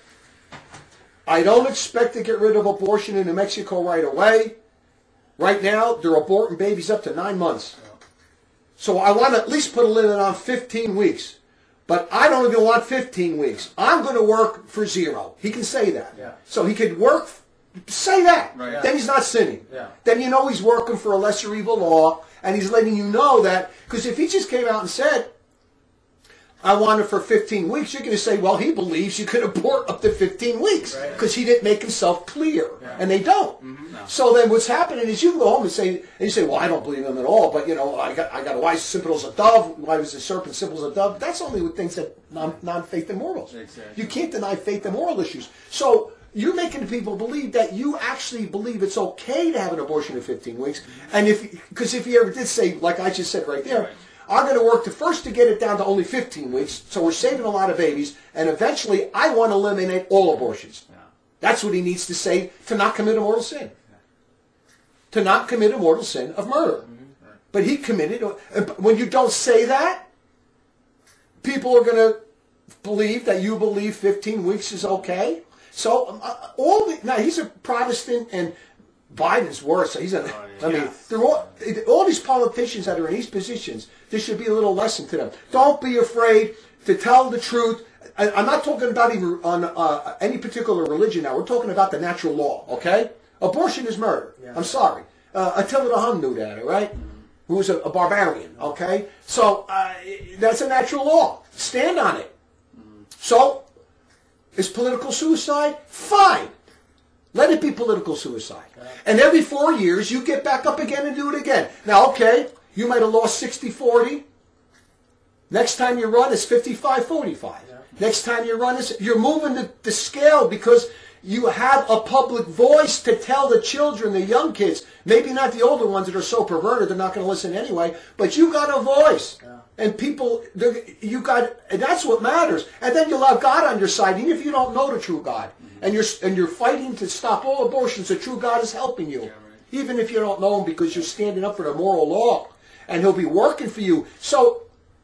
I don't expect to get rid of abortion in New Mexico right away. Right now, they're aborting babies up to nine months. So I want to at least put a limit on fifteen weeks. But I don't even want fifteen weeks. I'm going to work for zero." He can say that. Yeah. So he could work, say that. Right. Then he's not sinning. Yeah. Then you know he's working for a lesser evil law, and he's letting you know that, because if he just came out and said, "I want it for fifteen weeks," you're going to say, well, he believes you could abort up to fifteen weeks Right. because he didn't make himself clear. Yeah. And they don't. Mm-hmm. No. So then what's happening is you go home and say, and you say, well, I don't believe him at all, but, you know, I got I got a wife simple as a dove. Why was the serpent simple as a dove? That's only with things that non, non-faith and morals. Exactly. You can't deny faith and moral issues. So you're making people believe that you actually believe it's okay to have an abortion in fifteen weeks. And if, because if you ever did say, like I just said right there, Right. I'm going to work to first to get it down to only fifteen weeks, so we're saving a lot of babies, and eventually I want to eliminate all abortions. Yeah. That's what he needs to say to not commit a mortal sin. To not commit a mortal sin of murder. But he committed, when you don't say that, people are going to believe that you believe fifteen weeks is okay. So uh, all the, now he's a Protestant, and Biden's worse. He's a, I mean, they're all, all these politicians that are in these positions, there should be a little lesson to them. Don't be afraid to tell the truth. I, I'm not talking about even on uh, any particular religion now. We're talking about the natural law, okay? Abortion is murder. Yeah. I'm sorry. Uh, Attila the Hun knew that, all right? Who was a, a barbarian, okay? So uh, that's a natural law. Stand on it. So, is political suicide? Fine. Let it be political suicide. And every four years, you get back up again and do it again. Now, okay, you might have lost sixty forty. Next time you run, it's fifty-five forty-five. Next time you run, it's, you're moving the, the scale because you have a public voice to tell the children, the young kids, maybe not the older ones that are so perverted, they're not going to listen anyway, but you got a voice. Yeah. And people, you got, and that's what matters. And then you'll have God on your side, even if you don't know the true God. Mm-hmm. And you're and you're fighting to stop all abortions. The true God is helping you, yeah, right. Even if you don't know Him, because you're standing up for the moral law, and He'll be working for you. So,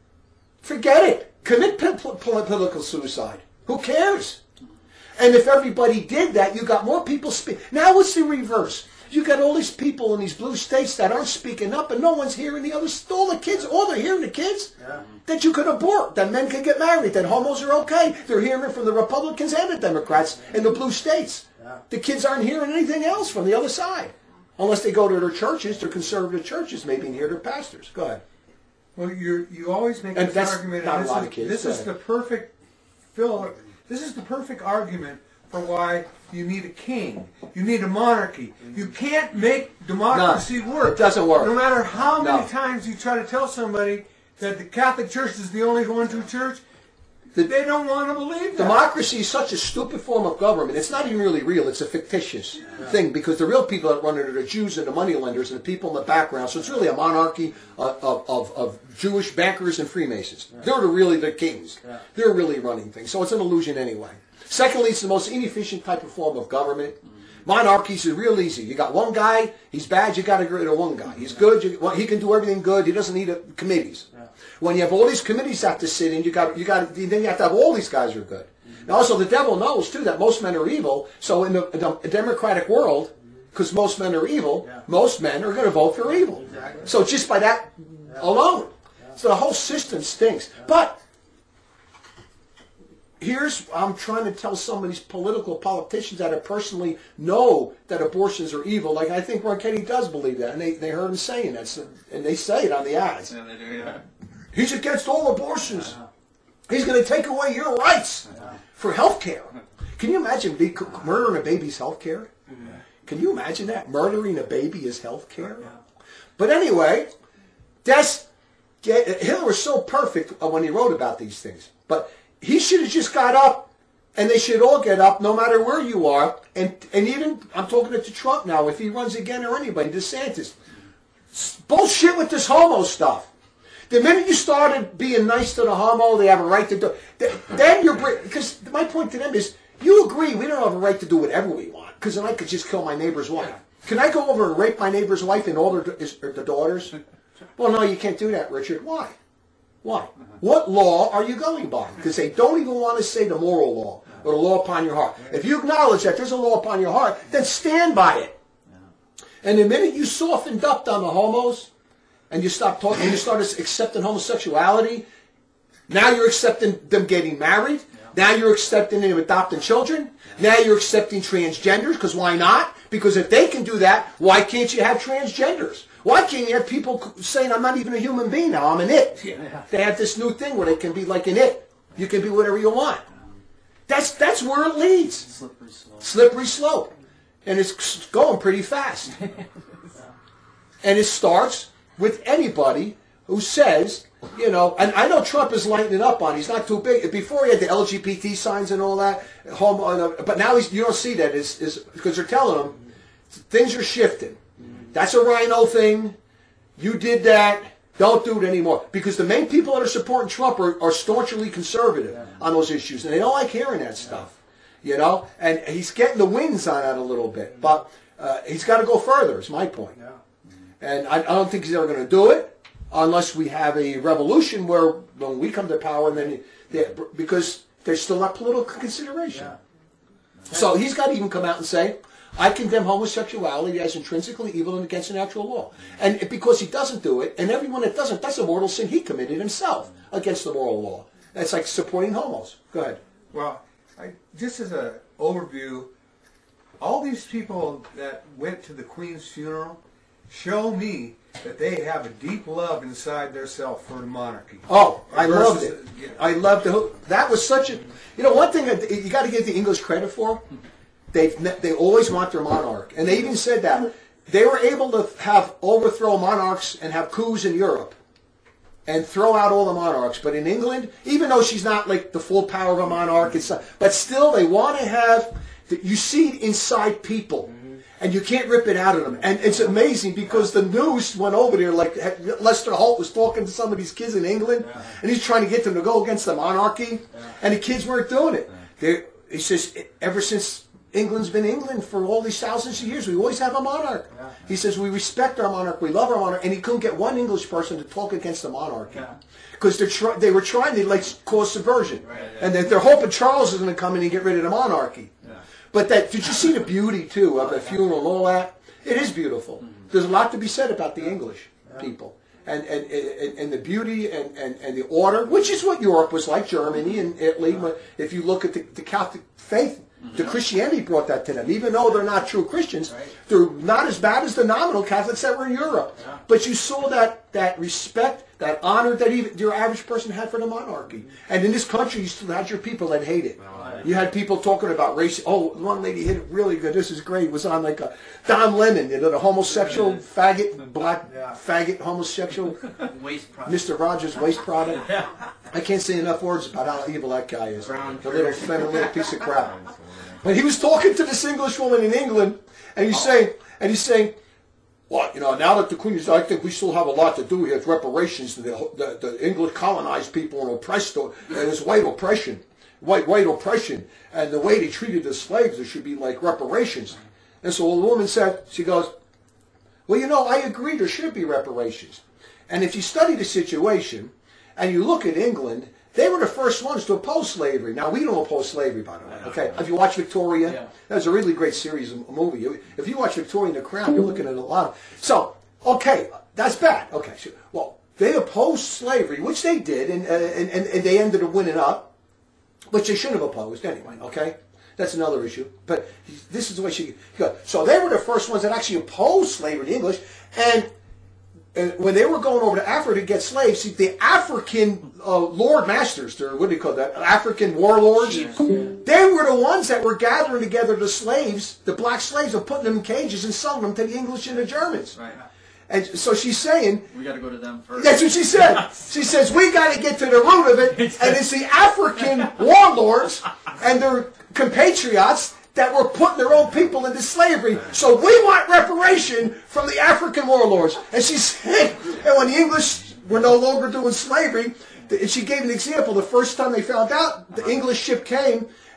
forget it. Commit political suicide. Who cares? And if everybody did that, you got more people speak. Now it's the reverse. You got all these people in these blue states that aren't speaking up, and no one's hearing the others. All the kids, all they're hearing the kids, yeah. That you could abort, that men can get married, that homos are okay. They're hearing it from the Republicans and the Democrats in the blue states. Yeah. The kids aren't hearing anything else from the other side, unless they go to their churches, their conservative churches, maybe, and hear their pastors. Go ahead. Well, you you always make and this that's argument. Not and a lot this of is, kids. this Go is ahead. the perfect fill. This is the perfect argument for why you need a king. You need a monarchy. You can't make democracy no, work. It doesn't work. No matter how many no. times you try to tell somebody that the Catholic Church is the only one true church, the, they don't want to believe that. Democracy is such a stupid form of government. It's not even really real. It's a fictitious yeah. thing, because the real people that run it are the Jews and the moneylenders and the people in the background. So it's really a monarchy of, of, of Jewish bankers and Freemasons. Yeah. They're the, really the kings. Yeah. They're really running things. So it's an illusion anyway. Secondly, it's the most inefficient type of form of government. Monarchies are real easy. You got one guy, he's bad, you got to get rid of one guy. He's good, you, well, he can do everything good, he doesn't need a, committees. Yeah. When you have all these committees that have to sit in, you got, you got, then you have to have all these guys who are good. Mm-hmm. Now also the devil knows too that most men are evil, so in the, in the democratic world, because most men are evil, yeah. most men are going to vote for evil. Exactly. So just by that yeah. alone. Yeah. So the whole system stinks. Yeah. But here's, I'm trying to tell some of these political politicians that I personally know that abortions are evil. Like, I think Ron Kennedy does believe that, and they, they heard him saying that, so, and they say it on the ads. Yeah, they do, yeah. He's against all abortions. He's going to take away your rights for health care. Can you imagine be, murdering a baby's health care? Can you imagine that? Murdering a baby is health care? But anyway, that's, Hitler was so perfect when he wrote about these things. But he should have just got up, and they should all get up, no matter where you are. And and even, I'm talking to Trump now, if he runs again or anybody, DeSantis. Bullshit with this homo stuff. The minute you started being nice to the homo, they have a right to do. Then you're, because my point to them is, You agree we don't have a right to do whatever we want, because then I could just kill my neighbor's wife. Can I go over and rape my neighbor's wife and all their, the daughters? Well, no, you can't do that, Richard. Why? Why? What law are you going by? Because they don't even want to say the moral law or the law upon your heart. If you acknowledge that there's a law upon your heart, then stand by it. And the minute you softened up on the homos, and you stopped talking, and you started accepting homosexuality, now you're accepting them getting married. Now you're accepting them adopting children. Now you're accepting transgenders, because why not? Because if they can do that, why can't you have transgenders? Why can't you have people saying, I'm not even a human being now, I'm an it? Yeah. They have this new thing where they can be like an it. You can be whatever you want. That's that's where it leads. Slippery slope. Slippery slope. And it's going pretty fast. And it starts with anybody who says, you know, and I know Trump is lightening up on it. He's not too big. Before he had the L G B T signs and all that, homo, but now he's, you don't see that is is because they're telling him things are shifting. That's a rhino thing. You did that. Don't do it anymore. Because the main people that are supporting Trump are, are staunchly conservative yeah. on those issues, and they don't like hearing that stuff. You know, and he's getting the wins on that a little bit, but uh, he's got to go further. Is my point. Yeah. And I, I don't think he's ever going to do it unless we have a revolution where when we come to power, and then they, because there's still that political consideration. Yeah. So he's got to even come out and say, I condemn homosexuality as intrinsically evil and against the natural law. And because he doesn't do it, and everyone that doesn't, that's a mortal sin he committed himself against the moral law. That's like supporting homos. Go ahead. Well, I, just as an overview, all these people that went to the Queen's funeral show me that they have a deep love inside their self for the monarchy. Oh, I loved it. You know, I loved it. That was such a, you know, one thing that you got to give the English credit for. They they always want their monarch, and they even said that they were able to have overthrow monarchs and have coups in Europe, and throw out all the monarchs. But in England, even though she's not like the full power of a monarch, it's not, but still they want to have. You see it inside people, and you can't rip it out of them. And it's amazing because the news went over there. Like Lester Holt was talking to some of these kids in England, and he's trying to get them to go against the monarchy, and the kids weren't doing it. They, he says ever since England's been England for all these thousands of years, we always have a monarch. Yeah. He says we respect our monarch, we love our monarch, and he couldn't get one English person to talk against the monarchy because yeah. they're they were trying to like cause subversion, right, yeah. and that they're hoping Charles is going to come in and get rid of the monarchy. Yeah. But that did you see the beauty too of the funeral and all that? It is beautiful. Mm-hmm. There's a lot to be said about the English yeah. people. And, and, and, and the beauty and, and, and the order, which is what Europe was like, Germany and Italy. If you look at the, the Catholic faith, the Christianity brought that to them. Even though they're not true Christians, they're not as bad as the nominal Catholics that were in Europe. Yeah. But you saw that, that respect, that honor that even your average person had for the monarchy. And in this country, you still had your people that hate it. You had people talking about race. Oh, one lady hit it really good. This is great. It was on like a Don Lemon, you know, the homosexual faggot, black yeah. faggot homosexual. Waste product. Mister Rogers, waste product. Yeah. I can't say enough words about how evil that guy is. Brown the little, little, little piece of crap. But he was talking to this English woman in England, and he's saying, and he's saying, "What you know? Now that the Queen is, I think we still have a lot to do here. It's reparations to the, the, the English colonized people and oppressed, and it's white oppression, white white oppression, and the way they treated the slaves, there should be like reparations." And so the woman said, she goes, "Well, you know, I agree there should be reparations, and if you study the situation, and you look at England." They were the first ones to oppose slavery. Now, we don't oppose slavery, by the way. Okay, have you watched Victoria? Yeah. That was a really great series, a movie. If you watch Victoria and the Crown, you're looking at a lot of... So, okay, that's bad. Okay, so, well, they opposed slavery, which they did, and, uh, and, and, and they ended up winning up, which they shouldn't have opposed anyway, okay? That's another issue. But this is the way she... Goes. So they were the first ones that actually opposed slavery in English, and... And when they were going over to Africa to get slaves, see, the African uh, lord masters, or what do you call that? African warlords, yes. They were the ones that were gathering together the slaves, the black slaves, and putting them in cages and selling them to the English and the Germans. Right. And so she's saying, we got to go to them first. That's what she said. She says we got to get to the root of it, and it's the African warlords and their compatriots that were putting their own people into slavery. So we want reparation from the African warlords. And she said, and when the English were no longer doing slavery, and she gave an example. The first time they found out, the English ship came,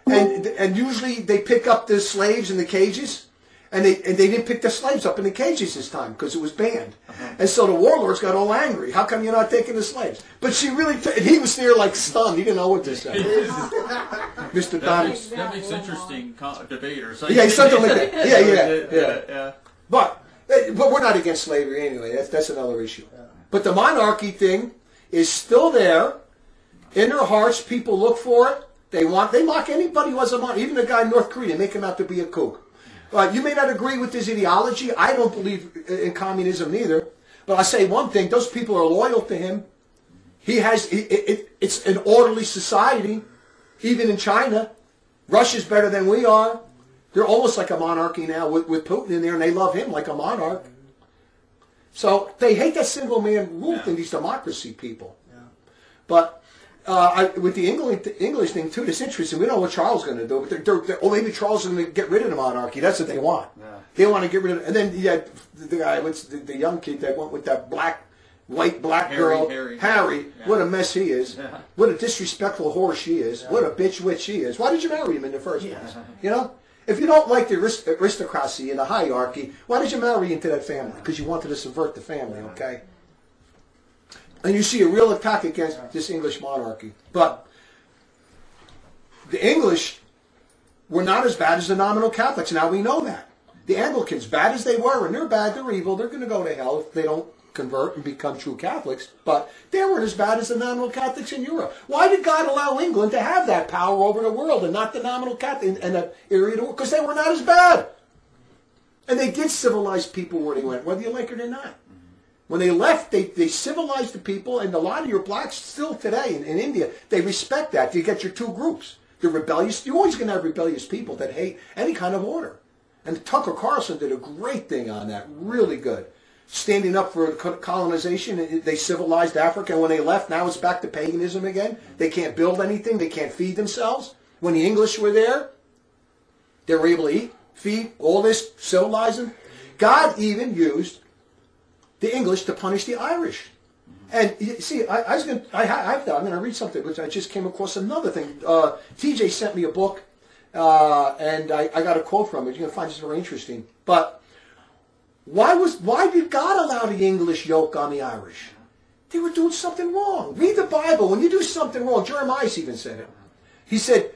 and and usually they pick up the slaves in the cages, and they and they didn't pick the slaves up in the cages this time because it was banned, and so the warlords got all angry. How come you're not taking the slaves? But she really, t- and he was there like stunned. He didn't know what to say. Mister That Donald. makes, that makes interesting co- debate or something. Yeah, something like that. Yeah, yeah, yeah, yeah. yeah. But eh, but we're not against slavery anyway. That's that's another issue. But the monarchy thing is still there. In their hearts, people look for it. They want. They mock anybody who has a monarchy. Even the guy in North Korea, they make him out to be a kook. Uh, you may not agree with his ideology. I don't believe in communism neither. But I say one thing: those people are loyal to him. He has. It, it, it's an orderly society. Even in China, Russia's better than we are. They're almost like a monarchy now with, with Putin in there, and they love him like a monarch. So they hate that single man rule thing, these democracy people. Yeah. But uh, I, with the English, the English thing too, it's interesting. We don't know what Charles is going to do, but they're, they're, they're, oh, maybe Charles is going to get rid of the monarchy. That's what they want. Yeah. They want to get rid of. And then you had the guy, what's the, the young kid that went with that black, white black Harry, girl, Harry. Harry. Yeah. What a mess he is. Yeah. What a disrespectful whore she is. What a bitch witch she is. Why did you marry him in the first place? Yeah. You know. If you don't like the arist- aristocracy and the hierarchy, why did you marry into that family? Because you wanted to subvert the family, okay? And you see a real attack against this English monarchy. But the English were not as bad as the nominal Catholics. Now we know that. The Anglicans, bad as they were, and they're bad, they're evil, they're going to go to hell if they don't convert and become true Catholics. But they weren't as bad as the nominal Catholics in Europe. Why did God allow England to have that power over the world and not the nominal Catholic in that area of the world? Because they were not as bad. And they did civilize people where they went, whether you like it or not. When they left, they, they civilized the people, and a lot of your blacks still today in, in India, they respect that. You get your two groups. The rebellious, you're always going to have rebellious people that hate any kind of order. And Tucker Carlson did a great thing on that, really good. Standing up for colonization, they civilized Africa, and when they left, now it's back to paganism again. They can't build anything, they can't feed themselves. When the English were there, they were able to eat, feed, all this, civilize them. God even used the English to punish the Irish. And you see, I, I was going to, I, I've, I'm going to read something, which I just came across another thing. Uh, T J sent me a book, uh, and I, I got a quote from it. You're going to find this very interesting. But why was why did God allow the English yoke on the Irish? They were doing something wrong. Read the Bible. When you do something wrong, Jeremiah even said it. He said,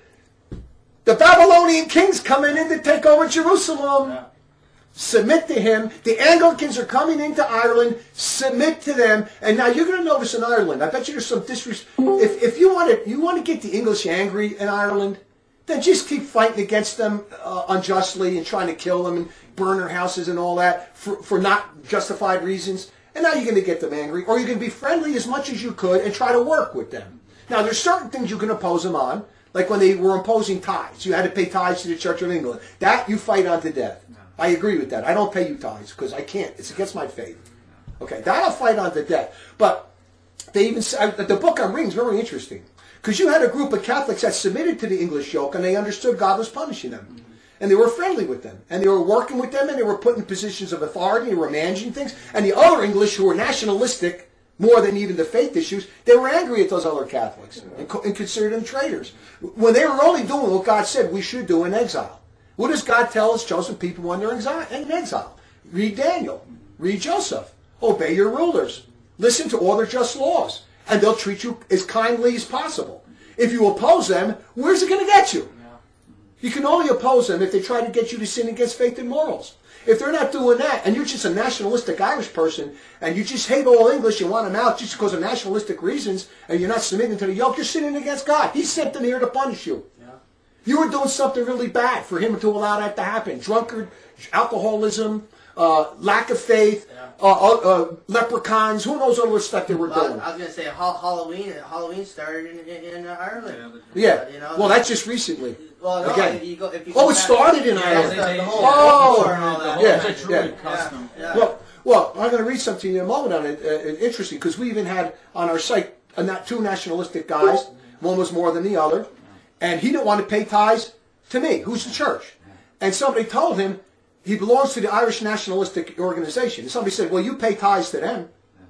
the Babylonian king's coming in to take over Jerusalem. Yeah. Submit to him. The Anglicans are coming into Ireland. Submit to them. And now you're going to notice in Ireland, I bet you there's some disrespect. If, if you want to you want to get the English angry in Ireland, then just keep fighting against them uh, unjustly and trying to kill them and burn their houses and all that for, for not justified reasons. And now you're going to get them angry. Or you can be friendly as much as you could and try to work with them. Now, there's certain things you can oppose them on, like when they were imposing tithes. You had to pay tithes to the Church of England. That you fight on to death. I agree with that. I don't pay you tithes because I can't. It's against my faith. Okay, that I'll fight on to death. But they even say, the book I'm reading is very interesting. Because you had a group of Catholics that submitted to the English yoke, and they understood God was punishing them. Mm-hmm. And they were friendly with them. And they were working with them, and they were put in positions of authority, and they were managing things. And the other English, who were nationalistic, more than even the faith issues, they were angry at those other Catholics and, co- and considered them traitors. When they were only doing what God said we should do in exile. What does God tell his chosen people when they're in exile? Read Daniel. Read Joseph. Obey your rulers. Listen to all their just laws. And they'll treat you as kindly as possible. If you oppose them, where's it going to get you? You can only oppose them if they try to get you to sin against faith and morals. If they're not doing that, and you're just a nationalistic Irish person, and you just hate all English and want them out just because of nationalistic reasons, and you're not submitting to the yoke, you're sinning against God. He sent them here to punish you. Yeah. You were doing something really bad for him to allow that to happen. Drunkard, alcoholism, uh, lack of faith, yeah. uh, uh, uh, leprechauns, who knows all the stuff they were well, doing. I was going to say ha- Halloween. Halloween started in, in, in uh, Ireland. Yeah. Uh, you know, well, that's just recently. Well, no, Again. if you go, if you Oh, go it back, started in yeah, Ireland. the, the whole, Oh, the whole and all that. yeah, It's a yeah. Druid custom. Yeah. Well, well, I'm going to read something in a moment on it. Uh, interesting, because we even had on our site uh, not two nationalistic guys. One was more than the other, and he didn't want to pay tithes to me, who's the church. And somebody told him he belongs to the Irish nationalistic organization. And somebody said, well, you pay tithes to them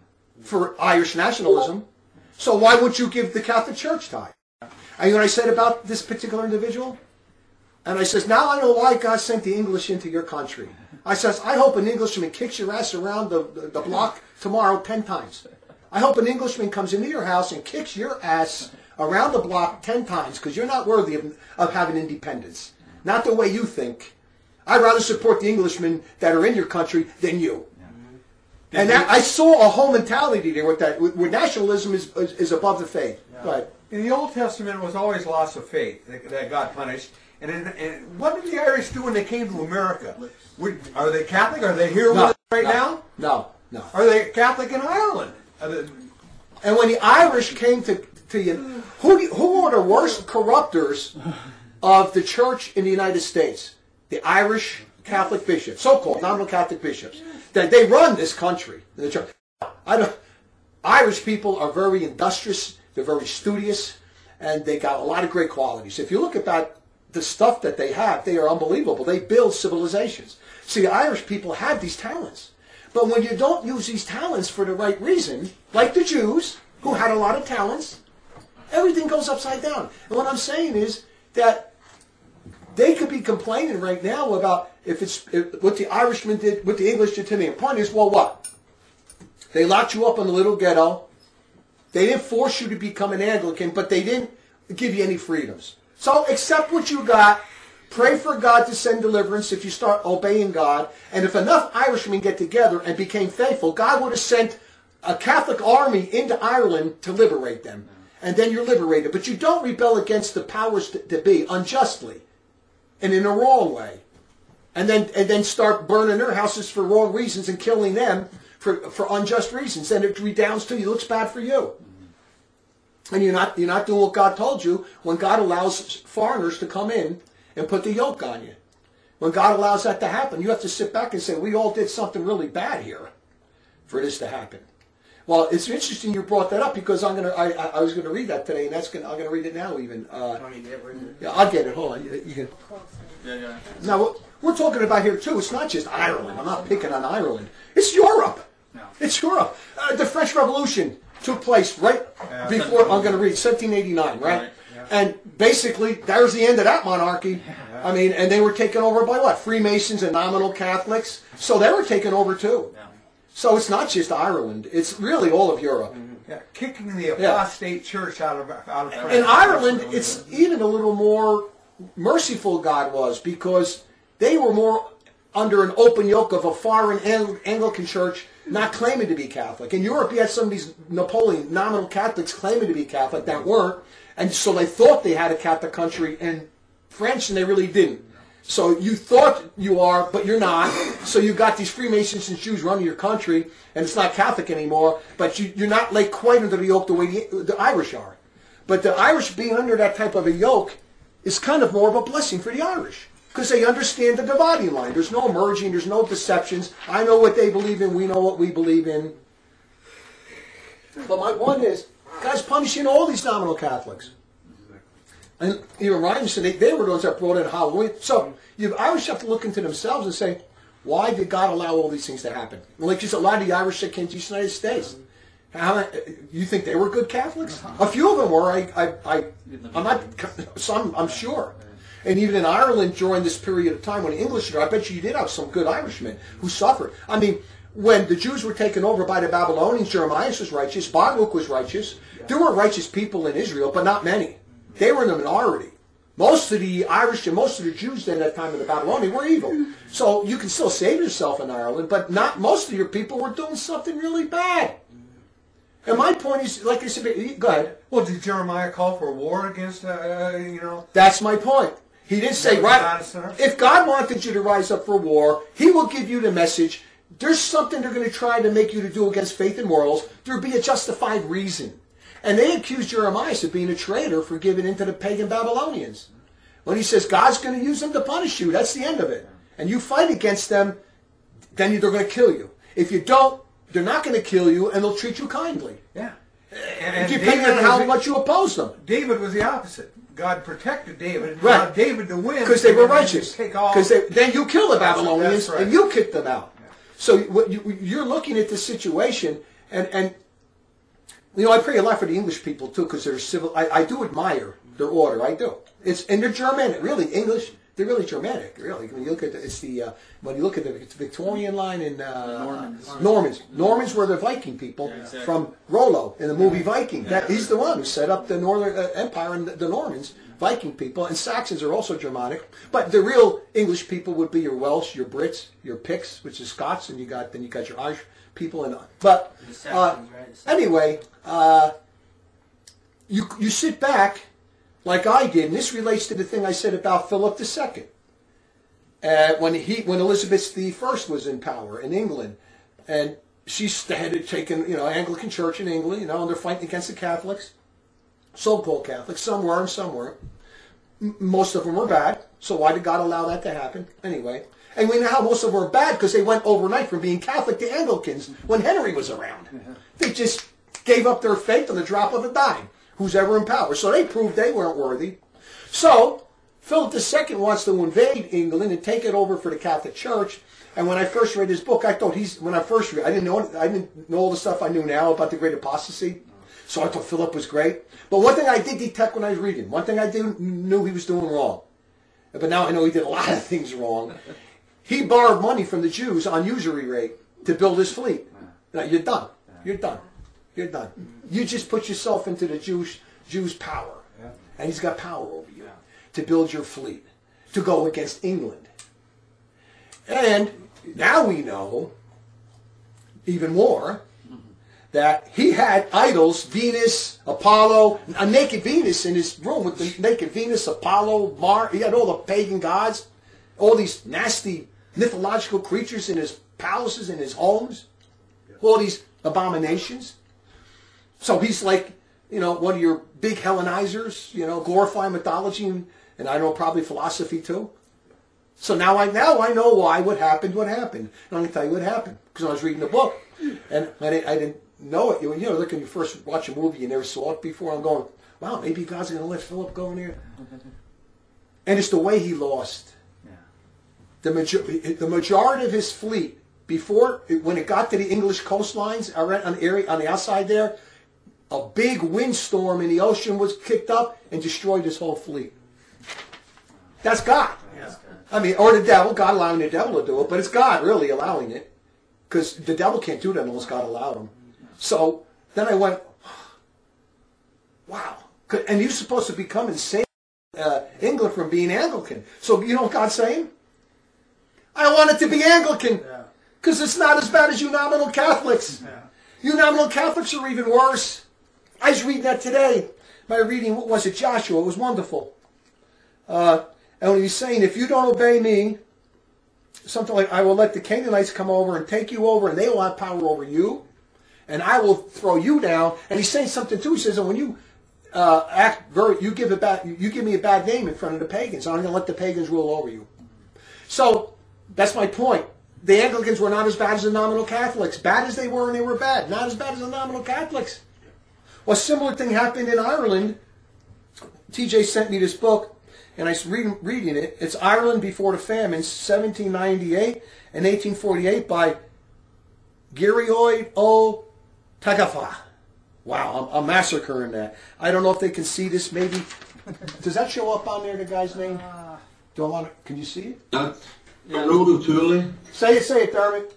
for Irish nationalism, so why would you give the Catholic Church tithe? And you know what I said about this particular individual? And I says, now I know why God sent the English into your country. I says, I hope an Englishman kicks your ass around the, the, the block tomorrow ten times. I hope an Englishman comes into your house and kicks your ass around the block ten times because you're not worthy of, of having independence. Not the way you think. I'd rather support the Englishmen that are in your country than you. Yeah. And that, I saw a whole mentality there with that, where nationalism is, is, is above the faith. Yeah. Go ahead. In the Old Testament, it was always loss of faith that, that got punished. And, in, and what did the Irish do when they came to America? We, are they Catholic? Are they here no, with us right no, now? No, no. Are they Catholic in Ireland? Are they, and when the Irish came to, to you, who, who are the worst corruptors of the church in the United States? The Irish Catholic bishops, so-called nominal Catholic bishops. That they run this country. The church. I don't, Irish people are very industrious, they're very studious, and they got a lot of great qualities. If you look at that, the stuff that they have, they are unbelievable. They build civilizations. See, the Irish people have these talents. But when you don't use these talents for the right reason, like the Jews, who had a lot of talents, everything goes upside down. And what I'm saying is that they could be complaining right now about if it's if, what the Irishmen did, what the English did to me. The point is, well, what? They locked you up in a little ghetto. They didn't force you to become an Anglican, but they didn't give you any freedoms. So accept what you got. Pray for God to send deliverance if you start obeying God. And if enough Irishmen get together and became faithful, God would have sent a Catholic army into Ireland to liberate them. And then you're liberated. But you don't rebel against the powers to, to be unjustly and in a wrong way. And then and then start burning their houses for wrong reasons and killing them for, for unjust reasons. And it redounds to you. It looks bad for you. And you're not, you're not doing what God told you when God allows foreigners to come in and put the yoke on you. When God allows that to happen, you have to sit back and say, we all did something really bad here for this to happen. Well, it's interesting you brought that up because I'm gonna. I, I was going to read that today, and that's gonna. I'm going to read it now. Even. Uh, yeah, I'll get it. Hold on. You, you can. Yeah, yeah. Now what we're talking about here too. It's not just Ireland. I'm not picking on Ireland. It's Europe. No. It's Europe. Uh, the French Revolution took place right Yeah. before. I'm going to read seventeen eighty-nine, right? Right. Yeah. And basically, that was the end of that monarchy. Yeah. I mean, and they were taken over by what? Freemasons and nominal Catholics. So they were taken over too. Yeah. So it's not just Ireland; it's really all of Europe. yeah, kicking the apostate church out of out of France. In Ireland, it's even a little more merciful. God was because they were more under an open yoke of a foreign Ang- Anglican church, not claiming to be Catholic. In Europe, you had some of these Napoleon nominal Catholics claiming to be Catholic that weren't, and so they thought they had a Catholic country in France, and they really didn't. So you thought you are, but you're not. So you got these Freemasons and Jews running your country, and it's not Catholic anymore. But you, you're not like quite under the yoke the way the, the Irish are. But the Irish being under that type of a yoke is kind of more of a blessing for the Irish because they understand the dividing line. There's no merging. There's no deceptions. I know what they believe in. We know what we believe in. But my point is, God's punishing all these nominal Catholics. And even Ryan said they, they were the ones that brought in Halloween. So you Irish have to look into themselves and say, why did God allow all these things to happen? Well, like you said, a lot of the Irish that came to the United States. How, you think they were good Catholics? A few of them were. I, I, I, I'm not. Some, I'm sure. And even in Ireland during this period of time when the English were, I bet you you did have some good Irishmen who suffered. I mean, when the Jews were taken over by the Babylonians, Jeremiah was righteous, Baruch was righteous. There were righteous people in Israel, but not many. They were in the minority. Most of the Irish and most of the Jews then at that time of the Babylonians were evil. So you can still save yourself in Ireland, but not most of your people were doing something really bad. And my point is, like I said, go ahead. Well, did Jeremiah call for war against, uh, you know? That's my point. He didn't say, right, if God wanted you to rise up for war, he will give you the message. There's something they're going to try to make you to do against faith and morals. There'll be a justified reason. And they accused Jeremiah of being a traitor for giving in to the pagan Babylonians. When he says God's going to use them to punish you, that's the end of it. And you fight against them, then they're going to kill you. If you don't, they're not going to kill you, and they'll treat you kindly. Yeah. And, and Depending David on how was- much you oppose them. David was the opposite. God protected David and Right. allowed David to win. Because they were and then righteous. Take all. Because then you kill the Babylonians That's right. and you kick them out. So what you, you're looking at this situation, and, and you know, I pray a lot for the English people too, because they're civil. I, I do admire their order. I do. It's and they're German, really English. They're really Germanic, really. When you look at the, it's the uh, when you look at the Victorian line in uh, Normans. Normans. Normans were the Viking people Yeah, exactly. from Rollo in the movie Viking. That, he's the one who set up the Northern uh, Empire and the, the Normans, Viking people, and Saxons are also Germanic. But the real English people would be your Welsh, your Brits, your Picts, which is Scots, and you got then you got your Irish people. And but The uh, Saxons, right? The anyway, uh, you you sit back like I did, and this relates to the thing I said about Philip the Second. Uh, when he when Elizabeth the First was in power in England, and she had taken you know Anglican Church in England, you know, and they're fighting against the Catholics, so-called Catholics. Some were and some weren't. M- most of them were bad. So why did God allow that to happen anyway? And we know how most of them were bad because they went overnight from being Catholic to Anglicans when Henry was around. They just gave up their faith on the drop of a dime. Who's ever in power? So they proved they weren't worthy. So Philip the Second wants to invade England and take it over for the Catholic Church. And when I first read his book, I thought he's when I first read, I didn't know I didn't know all the stuff I knew now about the Great Apostasy. So I thought Philip was great. But one thing I did detect when I was reading, one thing I did, knew he was doing wrong. But now I know he did a lot of things wrong. He borrowed money from the Jews on usury rate to build his fleet. Now you're done. You're done. You're done. You just put yourself into the Jewish Jews' power, and he's got power over you to build your fleet to go against England. And now we know even more that he had idols, Venus, Apollo, a naked Venus in his room with the naked Venus, Apollo, Mars. He had all the pagan gods, all these nasty mythological creatures in his palaces, in his homes, all these abominations. So he's like, you know, one of your big Hellenizers, you know, glorify mythology and, and I know probably philosophy too. So now I now I know why what happened, what happened. And I'm going to tell you what happened because I was reading the book and I didn't, I didn't know it. You know, look, when you first watch a movie, you never saw it before. I'm going, wow, maybe God's going to let Philip go in here. And it's the way he lost. The, major- the majority of his fleet, before, when it got to the English coastlines around on the, area, on the outside there, a big windstorm in the ocean was kicked up and destroyed his whole fleet. That's God. I mean, or the devil, God allowing the devil to do it, but it's God really allowing it. Because the devil can't do that unless God allowed him. So then I went, wow. And you're supposed to become and save uh, England from being Anglican. So you know what God's saying? I want it to be Anglican. Because it's not as bad as you nominal Catholics. Yeah. You nominal Catholics are even worse. I was reading that today. My reading, what was it, Joshua? It was wonderful. Uh, and when he's saying, if you don't obey me, something like, I will let the Canaanites come over and take you over, and they will have power over you, and I will throw you down. And he's saying something too. He says, and when you uh, act very, you give a bad, you give me a bad name in front of the pagans. I'm going to let the pagans rule over you. So that's my point. The Anglicans were not as bad as the nominal Catholics. Bad as they were, and they were bad. Not as bad as the nominal Catholics. Well, a similar thing happened in Ireland. T J sent me this book, and I was reading, reading it. It's Ireland Before the Famine, seventeen ninety-eight and eighteen forty-eight by Girioid O Tagafa. Wow, I'm, I'm massacring that. I don't know if they can see this. Maybe does that show up on there? The guy's name? Do I want to? Can you see it? Uh, Garrod O'Toole. Say it. Say it, Dermot.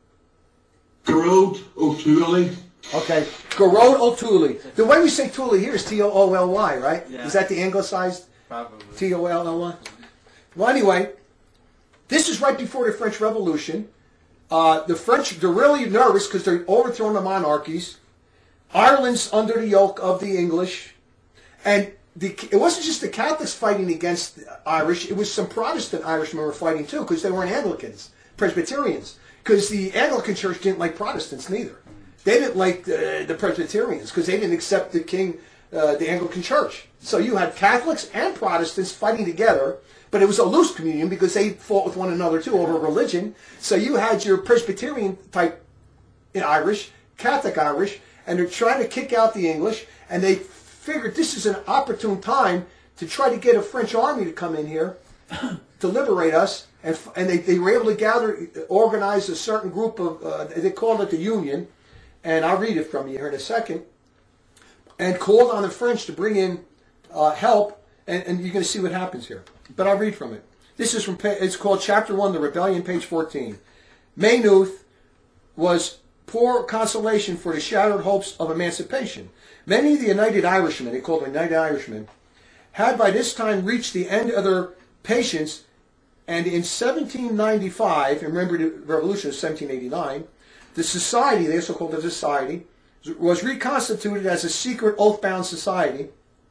Garrod O'Toole. Okay, Garrod O'Toole. The way we say Toole here is T O O L Y, right? Yeah. Is that the anglicized Probably. T O L L Y? Well, anyway, this is right before the French Revolution. Uh, the French, they're really nervous because they're overthrowing the monarchies. Ireland's under the yoke of the English. And the, it wasn't just the Catholics fighting against the Irish. It was some Protestant Irishmen were fighting too because they weren't Anglicans, Presbyterians. Because the Anglican Church didn't like Protestants neither. They didn't like the, the Presbyterians because they didn't accept the king, uh, the Anglican Church. So you had Catholics and Protestants fighting together, but it was a loose communion because they fought with one another too over religion. So you had your Presbyterian type in Irish, Catholic Irish, and they're trying to kick out the English, and they figured this is an opportune time to try to get a French army to come in here to liberate us. And, and they, they were able to gather, organize a certain group of, uh, they called it the Union, and I'll read it from you here in a second, and called on the French to bring in uh, help, and, and you're going to see what happens here. But I'll read from it. This is from, it's called Chapter one, The Rebellion, page fourteen. Maynooth was poor consolation for the shattered hopes of emancipation. Many of the United Irishmen, they called them United Irishmen, had by this time reached the end of their patience, and in seventeen ninety-five, and remember the revolution of seventeen eighty-nine, the society, they also called it a society, was reconstituted as a secret oath-bound society,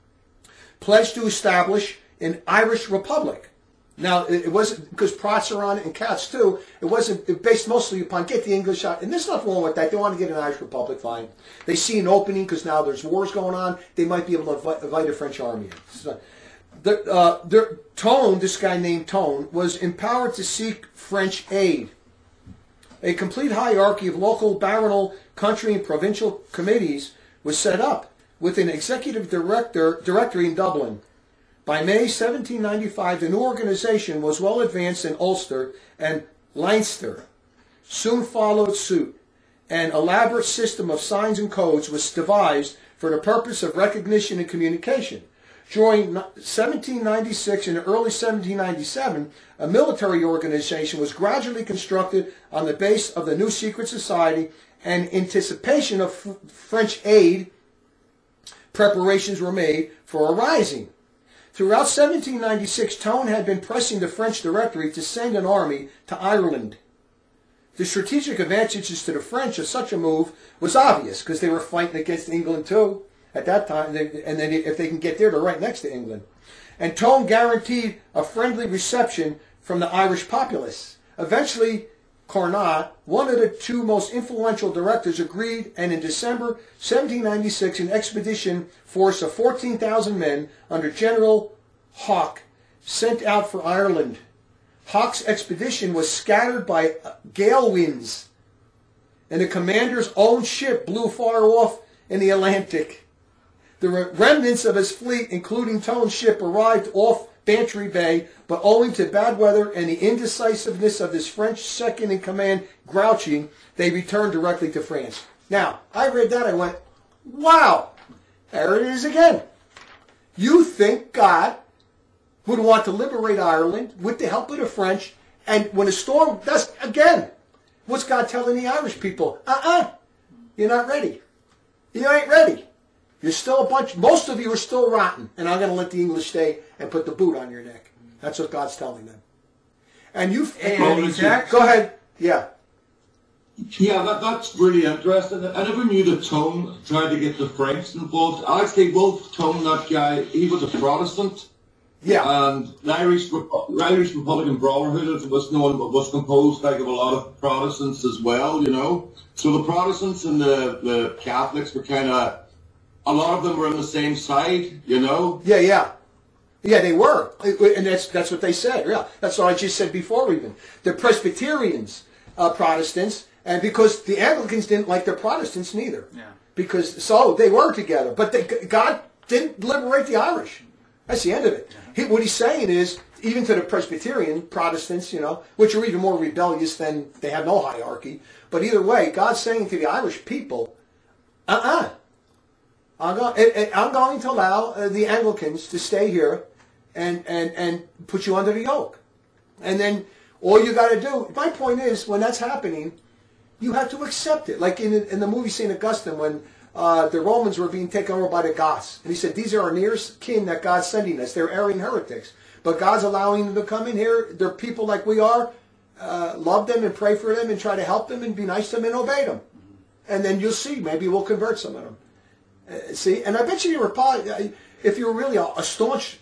pledged to establish an Irish republic. Now, it wasn't, because Prots are on it and Cats too, it wasn't it based mostly upon get the English out, and there's nothing wrong with that. They want to get an Irish republic, fine. They see an opening because now there's wars going on, they might be able to invite, invite a French army in. So, the, uh, the, Tone, this guy named Tone, was empowered to seek French aid. A complete hierarchy of local, baronial, country, and provincial committees was set up, with an executive director directory in Dublin. By May seventeen ninety-five, the new organization was well advanced in Ulster and Leinster. Soon followed suit. An elaborate system of signs and codes was devised for the purpose of recognition and communication. During seventeen ninety-six and early seventeen ninety-seven, a military organization was gradually constructed on the base of the new secret society, and in anticipation of f- French aid, preparations were made for a rising. Throughout seventeen ninety-six, Tone had been pressing the French Directory to send an army to Ireland. The strategic advantages to the French of such a move was obvious, because they were fighting against England too at that time, and then if they can get there, they're right next to England. And Tone guaranteed a friendly reception from the Irish populace. Eventually, Cornat, one of the two most influential directors, agreed, and in December seventeen ninety-six, an expedition force of fourteen thousand men under General Hawke sent out for Ireland. Hawke's expedition was scattered by gale winds, and the commander's own ship blew far off in the Atlantic. The remnants of his fleet, including Tone's ship, arrived off Bantry Bay, but owing to bad weather and the indecisiveness of his French second-in-command, Grouchy, they returned directly to France. Now, I read that, I went, wow, there it is again. You think God would want to liberate Ireland with the help of the French, and when a storm, that's, again, what's God telling the Irish people? Uh-uh, you're not ready. You ain't ready. You're still a bunch, most of you are still rotten, and I'm going to let the English stay and put the boot on your neck. That's what God's telling them. And you, And he's go ahead, yeah. Yeah, that, that's really interesting. I never knew that Tone tried to get the French involved. Actually, Wolf Tone, that guy, he was a Protestant. Yeah. And the Irish, the Irish Republican Brotherhood was known, was composed like of a lot of Protestants as well, you know. So the Protestants and the, the Catholics were kind of, a lot of them were on the same side, you know. Yeah, yeah. Yeah, they were. And that's that's what they said. Yeah, that's what I just said before even. The Presbyterians, uh, Protestants, and because the Anglicans didn't like their Protestants neither. Yeah. Because, so they were together. But they, God didn't liberate the Irish. That's the end of it. He, what he's saying is, even to the Presbyterian Protestants, you know, which are even more rebellious than, they have no hierarchy. But either way, God's saying to the Irish people, uh-uh. I'm, go- I'm going to allow uh, the Anglicans to stay here and, and, and put you under the yoke. And then all you got to do, my point is, when that's happening, you have to accept it. Like in, in the movie Saint Augustine, when uh, the Romans were being taken over by the Goths. And he said, these are our nearest kin that God's sending us. They're Arian heretics. But God's allowing them to come in here. They're people like we are. Uh, love them and pray for them and try to help them and be nice to them and obey them. And then you'll see, maybe we'll convert some of them. Uh, see, and I bet you you're a, if you're really a, a staunch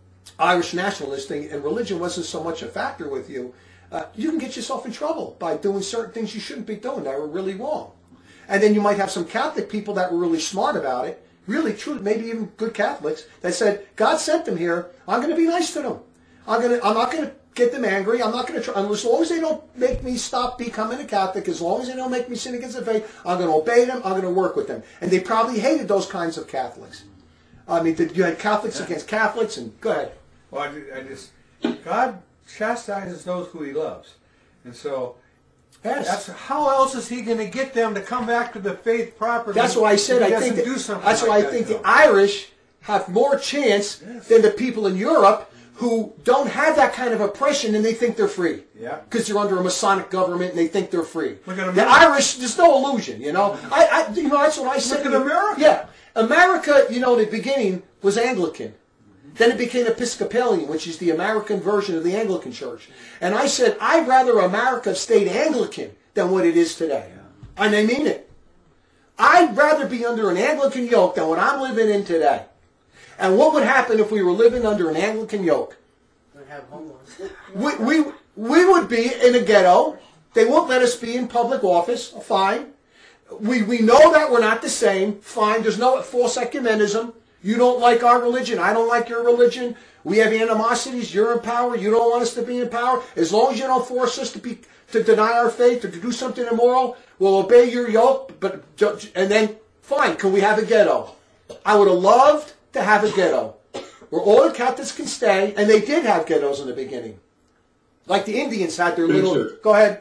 Irish nationalist thing and religion wasn't so much a factor with you, uh, you can get yourself in trouble by doing certain things you shouldn't be doing that were really wrong. And then you might have some Catholic people that were really smart about it, really true, maybe even good Catholics, that said, God sent them here, I'm going to be nice to them. I'm going to, I'm not going to get them angry. I'm not going to try, as long as they don't make me stop becoming a Catholic, as long as they don't make me sin against the faith, I'm going to obey them, I'm going to work with them. And they probably hated those kinds of Catholics. I mean, you had Catholics against Catholics, and go ahead. Well, I ju- I just, God chastises those who he loves. And so, Yes. that's, how else is he going to get them to come back to the faith properly? That's why I said if he I think doesn't that, do something that's like why I that think to the them? Irish have more chance Yes. than the people in Europe who don't have that kind of oppression and they think they're free. Yeah. Because they're under a Masonic government and they think they're free. Look at the America. Irish, there's no illusion, you know. I, I, you know, that's what I said. Look at America. Yeah. America, you know, in the beginning was Anglican. Then it became Episcopalian, which is the American version of the Anglican Church. And I said, I'd rather America stayed Anglican than what it is today. And I mean it. I'd rather be under an Anglican yoke than what I'm living in today. And what would happen if we were living under an Anglican yoke? We have homeless. We, we, we would be in a ghetto. They won't let us be in public office. Fine. We, we know that we're not the same. Fine. There's no false ecumenism. You don't like our religion. I don't like your religion. We have animosities. You're in power. You don't want us to be in power. As long as you don't force us to be to deny our faith or to do something immoral, we'll obey your yoke. But and then, fine. Can we have a ghetto? I would have loved to have a ghetto where all the Catholics can stay, and they did have ghettos in the beginning. Like the Indians had their little... Sure. Go ahead.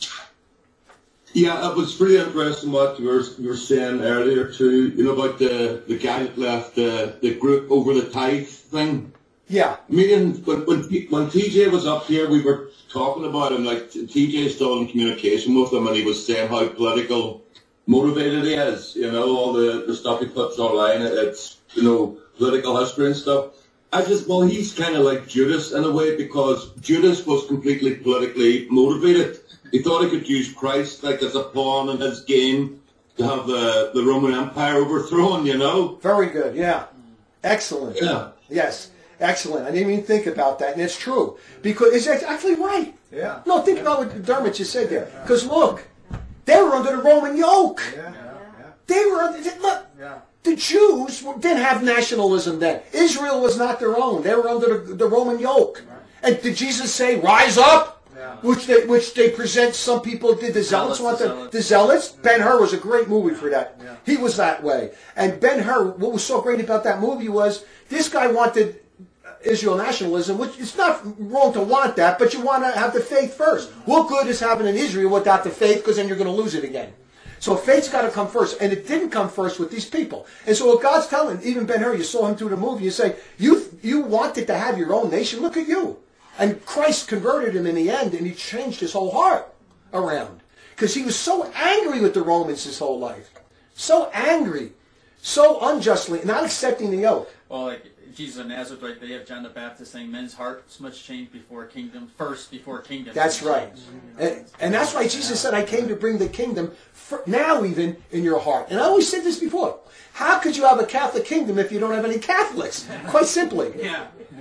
Yeah, it was pretty interesting what you were, you were saying earlier too, you know, about the, the guy that left the, the group over the tithe thing. Yeah. Me and when, when, when T J was up here, we were talking about him, like T J's still in communication with him, and he was saying how political motivated he is, you know, all the, the stuff he puts online, it's, you know, political history and stuff. I just, well, he's kind of like Judas in a way, because Judas was completely politically motivated. He thought he could use Christ like as a pawn in his game to have the, the Roman Empire overthrown, you know? Very good, yeah. Excellent. Yeah. Yes, excellent. I didn't even think about that, and it's true. Because it's actually right. Yeah. No, think about what Dermot just said there. Because look, they were under the Roman yoke. Yeah. They were under, look, Yeah. the Jews didn't have nationalism then. Israel was not their own. They were under the, the Roman yoke. And did Jesus say, rise up? Yeah. Which they which they present, some people did. The Zealots Zealots, want the the, Zealots. the Zealots. Ben-Hur was a great movie for that. Yeah. He was that way. And Ben-Hur, what was so great about that movie was, this guy wanted Israel nationalism, which it's not wrong to want that, but you want to have the faith first. What good is having an Israel without the faith, because then you're going to lose it again. So faith's got to come first, and it didn't come first with these people. And so what God's telling, even Ben-Hur, you saw him through the movie, you say, you, you wanted to have your own nation, look at you. And Christ converted him in the end, and he changed his whole heart around. Because he was so angry with the Romans his whole life. So angry. So unjustly, not accepting the yoke. Well, like Jesus of Nazareth, right? They have John the Baptist saying, "Men's hearts must change before kingdom, first before kingdom." That's right. And, and that's why Jesus said, I came to bring the kingdom for now even in your heart. And I always said this before. How could you have a Catholic kingdom if you don't have any Catholics? Quite simply. Yeah.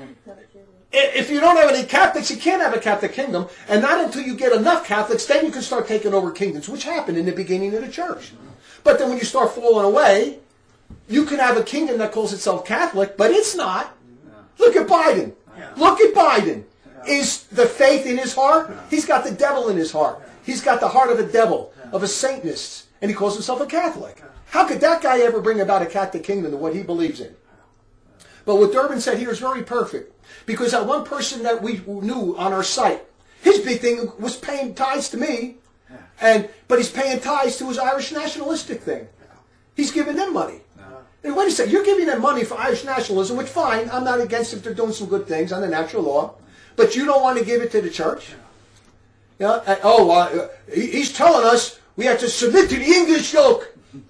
If you don't have any Catholics, you can't have a Catholic kingdom. And not until you get enough Catholics, then you can start taking over kingdoms, which happened in the beginning of the church. But then when you start falling away, you can have a kingdom that calls itself Catholic, but it's not. Look at Biden. Look at Biden. Is the faith in his heart? He's got the devil in his heart. He's got the heart of a devil, of a Satanist, and he calls himself a Catholic. How could that guy ever bring about a Catholic kingdom to what he believes in? But what Durbin said here is very perfect. Because that one person that we knew on our site, his big thing was paying tithes to me, and but he's paying tithes to his Irish nationalistic thing. He's giving them money. And wait a second, you're giving them money for Irish nationalism, which fine, I'm not against if they're doing some good things under natural law, but you don't want to give it to the church? You know, and, oh, uh, he, he's telling us we have to submit to the English yoke.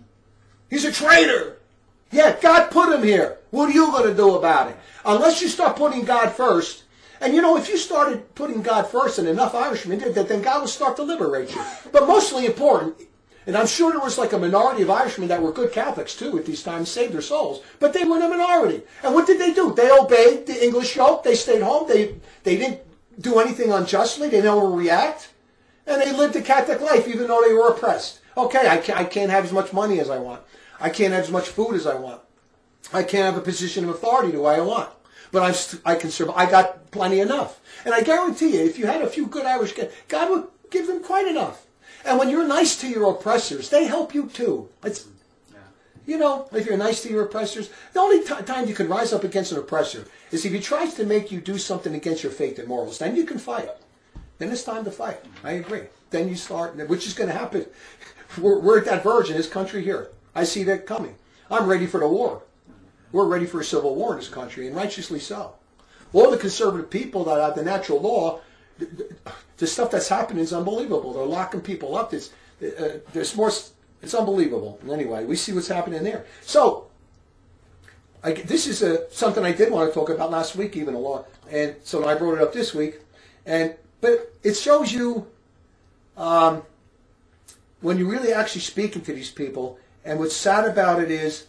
He's a traitor. Yeah, God put him here. What are you going to do about it? Unless you start putting God first. And you know, if you started putting God first and enough Irishmen did that, then God will start to liberate you. But mostly important, and I'm sure there was like a minority of Irishmen that were good Catholics too at these times, saved their souls. But they were in a minority. And what did they do? They obeyed the English yoke. They stayed home. They, they didn't do anything unjustly. They never react. And they lived a Catholic life even though they were oppressed. Okay, I can't, I can't have as much money as I want. I can't have as much food as I want. I can't have a position of authority the way I want. But I'm st- I can survive. I got plenty enough. And I guarantee you, if you had a few good Irish guys, God would give them quite enough. And when you're nice to your oppressors, they help you too. It's, you know, if you're nice to your oppressors, the only t- time you can rise up against an oppressor is if he tries to make you do something against your faith and morals. Then you can fight. Then it's time to fight. I agree. Then you start, which is going to happen. We're, we're at that verge in this country here. I see that coming. I'm ready for the war. We're ready for a civil war in this country, and righteously so. all the conservative people that have the natural law, the, the stuff that's happening is unbelievable. They're locking people up. There's, uh, there's more. It's unbelievable. Anyway, we see what's happening there. So, I, this is a, something I did want to talk about last week, even a lot, and so I brought it up this week. And but it shows you um, when you're really actually speaking to these people. And what's sad about it is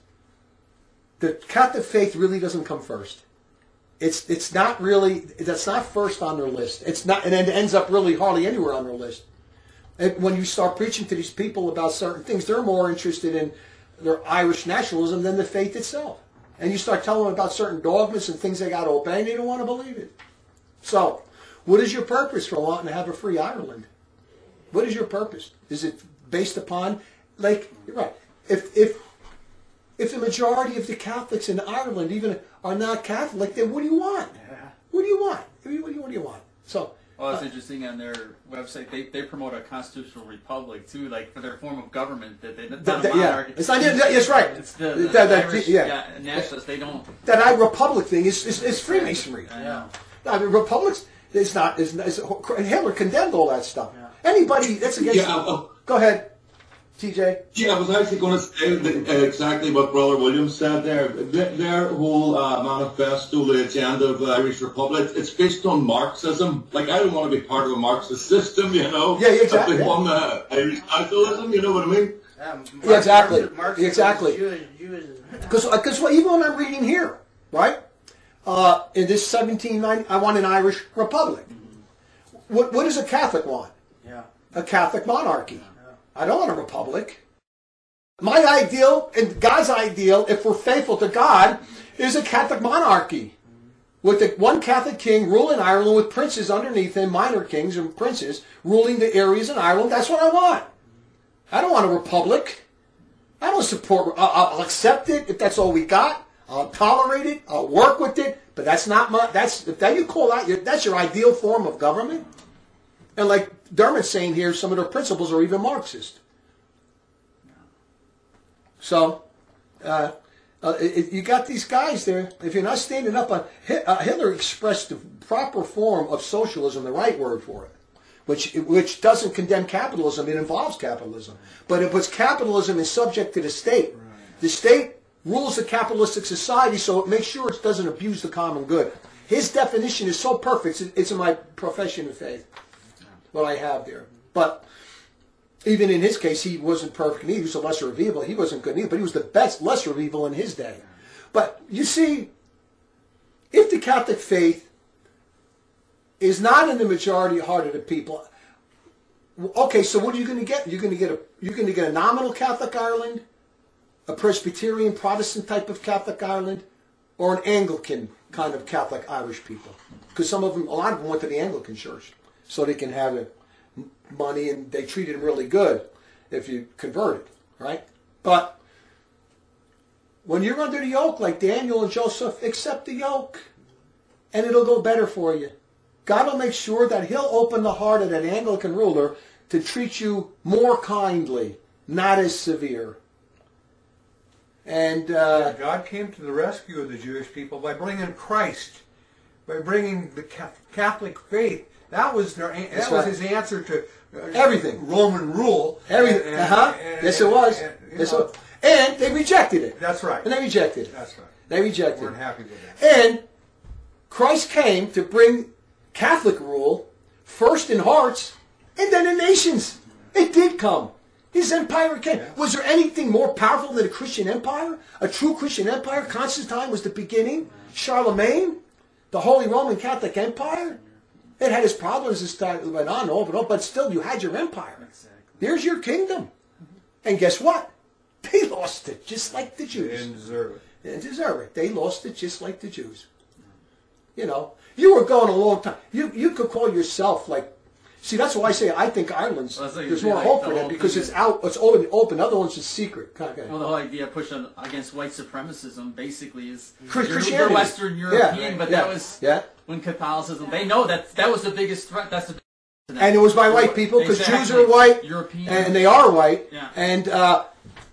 the Catholic faith really doesn't come first. It's it's not really that's not first on their list. It's not, and it ends up really hardly anywhere on their list. And when you start preaching to these people about certain things, they're more interested in their Irish nationalism than the faith itself. And you start telling them about certain dogmas and things they got to obey, and they don't want to believe it. So, what is your purpose for wanting to have a free Ireland? What is your purpose? Is it based upon, like, you're right, if if if the majority of the Catholics in Ireland even are not Catholic, then what do you want? What do you want? What do you, what do you, what do you want? So. Well, it's interesting on their website. They, they promote a constitutional republic too, like for their form of government. That they not The- a the- yeah, monarchy. it's not. It's right. It's the, the, The- the- Irish yeah. yeah, nationalists. They don't. That I republic thing is is, is Freemasonry. I know. I mean, republics. It's not. It's, it's, Hitler condemned all that stuff. Yeah. Anybody that's against. Yeah, uh, Go ahead, T J. Yeah, I was actually going to say that, uh, exactly what Brother Williams said there. Their, their whole uh, manifesto, the agenda of the Irish Republic, it's based on Marxism. Like, I don't want to be part of a Marxist system, you know. Yeah, yeah, exactly. If they want uh, Irish nationalism, you know what I mean? Yeah, Marx- Yeah, exactly. Marx- Marx- Exactly. Jewish, Jewish, Because because even when I'm reading here, right, uh, in this seventeen ninety, I want an Irish republic. What what does a Catholic want? yeah. A Catholic monarchy. I don't want a republic. My ideal, and God's ideal, if we're faithful to God, is a Catholic monarchy. With the one Catholic king ruling Ireland with princes underneath him, minor kings and princes, ruling the areas in Ireland. That's what I want. I don't want a republic. I don't support, I'll, I'll accept it if that's all we got. I'll tolerate it. I'll work with it. But that's not my, that's, if that you call that, that's your ideal form of government. And like Dermot's saying here, some of their principles are even Marxist. So, uh, uh, it, you got these guys there. If you're not standing up on, uh, Hitler expressed the proper form of socialism, the right word for it, which which doesn't condemn capitalism. It involves capitalism, but it puts capitalism is subject to the state. The state rules the capitalistic society, so it makes sure it doesn't abuse the common good. His definition is so perfect. It's, it's in my profession of faith, what I have there. But even in his case, he wasn't perfect in either. He was a lesser of evil. He wasn't good in either, but he was the best lesser of evil in his day. But you see, if the Catholic faith is not in the majority heart of the people, okay, so what are you going to get? You're going to get a you're going to get a nominal Catholic Ireland, a Presbyterian Protestant type of Catholic Ireland, or an Anglican kind of Catholic Irish people. Because some of them, a lot of them went to the Anglican church so they can have it. Money, and they treated him really good if you converted, right? But when you're under the yoke, like Daniel and Joseph, accept the yoke, and it'll go better for you. God will make sure that he'll open the heart of that Anglican ruler to treat you more kindly, not as severe. And uh, God came to the rescue of the Jewish people by bringing Christ, by bringing the Catholic faith. That was their. That That's was right. his answer to uh, Everything. Roman rule. everything, And- uh-huh, and- yes it was. and, you Yes, it know, was. And they rejected it. That's right. And they rejected it. That's right. They rejected Weren't it. happy with that. And Christ came to bring Catholic rule first in hearts and then in nations. It did come. His empire came. Was there anything more powerful than a Christian empire? A true Christian empire? Constantine was the beginning. Charlemagne, the Holy Roman Catholic Empire. It had its problems as time went on, over and over, but still you had your empire. There's your kingdom. And guess what? They lost it just like the They Jews. didn't deserve it. They didn't deserve it. They lost it just like the Jews. You know, you were going a long time. You you could call yourself like, see, that's why I say I think Ireland's, Well, that's like- there's more like hope the for them whole because thing it's is- out, it's open, open. Other ones is secret. Kind of, Well, the whole idea pushed on, against white supremacism basically is Chris- you're, Christianity. you're Western European, Yeah, but yeah, that was yeah. when Catholicism. They know that that was the biggest threat. That's the And it was by white people because Jews Exactly. are white, European, and they are white. Yeah. And uh,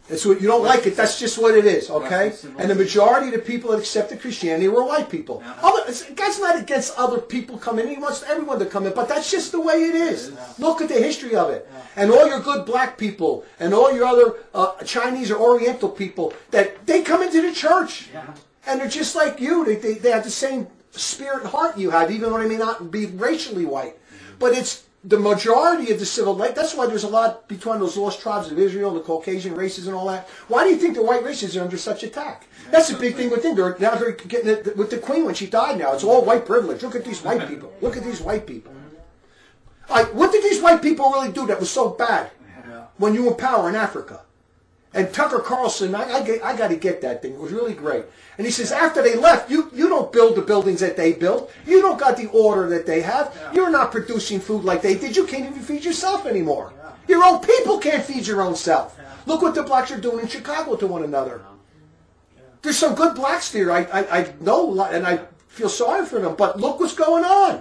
It's what you don't like it. That's just what it is, okay? Western And the majority of the people that accepted Christianity were white people. Yeah. Other, God's not against other people coming in. He wants everyone to come in, but that's just the way it is. Look at the history of it. And all your good black people and all your other uh, Chinese or Oriental people, that they come into the church. Yeah. And they're just like you. They, they, they have the same spirit and heart you have, even though they may not be racially white. But it's the majority of the civil life. That's why there's a lot between those lost tribes of Israel, the Caucasian races and all that. Why do you think the white races are under such attack? That's the big thing with them. They're, now they're getting it with the Queen when she died now. It's all white privilege. Look at these white people. Look at these white people. All right, what did these white people really do that was so bad when you were in power in Africa? And Tucker Carlson, I, I, get, I got to get that thing. It was really great. And he says, after they left, you, you don't build the buildings that they built. You don't got the order that they have. Yeah. You're not producing food like they did. You can't even feed yourself anymore. Yeah. Your own people can't feed your own self. Yeah. Look what the blacks are doing in Chicago to one another. Yeah. There's some good blacks there. I, I, I know, and I feel sorry for them. But look what's going on.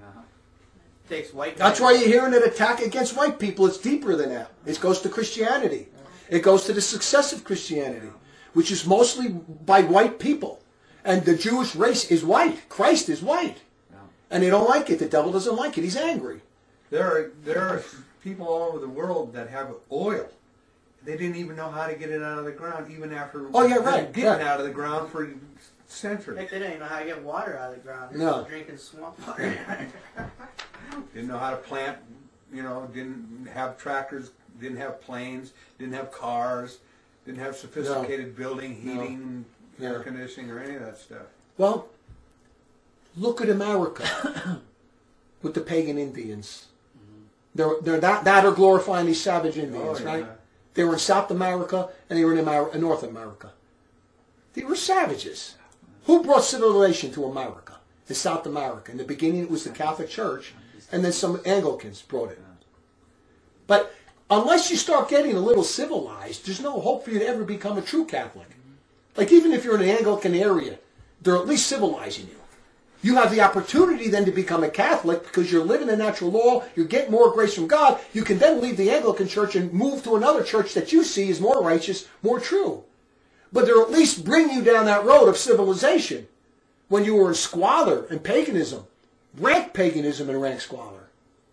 Takes white That's why you're hearing an attack against white people. It's deeper than that. It goes to Christianity. It goes to the success of Christianity, which is mostly by white people. And the Jewish race is white. Christ is white. And they don't like it. The devil doesn't like it. He's angry. There are, there are people all over the world that have oil. They didn't even know how to get it out of the ground, even after oh, yeah, right. getting yeah. it out of the ground for centuries. Heck, they didn't even know how to get water out of the ground. They're No. still drinking swamp water. Didn't know how to plant, you know, didn't have tractors, didn't have planes, didn't have cars, didn't have sophisticated no. building, heating, no. air no. conditioning, or any of that stuff. Well, look at America with the pagan Indians. Mm-hmm. They're, they're that, that are glorifying these savage Indians, oh, yeah. right? They were in South America and they were in, America, in North America. They were savages. Who brought civilization to America? To South America. In the beginning it was the Catholic Church, and then some Anglicans brought it. But unless you start getting a little civilized, there's no hope for you to ever become a true Catholic. Like even if you're in an Anglican area, they're at least civilizing you. You have the opportunity then to become a Catholic because you're living the natural law, you're getting more grace from God. You can then leave the Anglican church and move to another church that you see is more righteous, more true. But they'll at least bring you down that road of civilization when you were in squalor and paganism, rank paganism and rank squalor,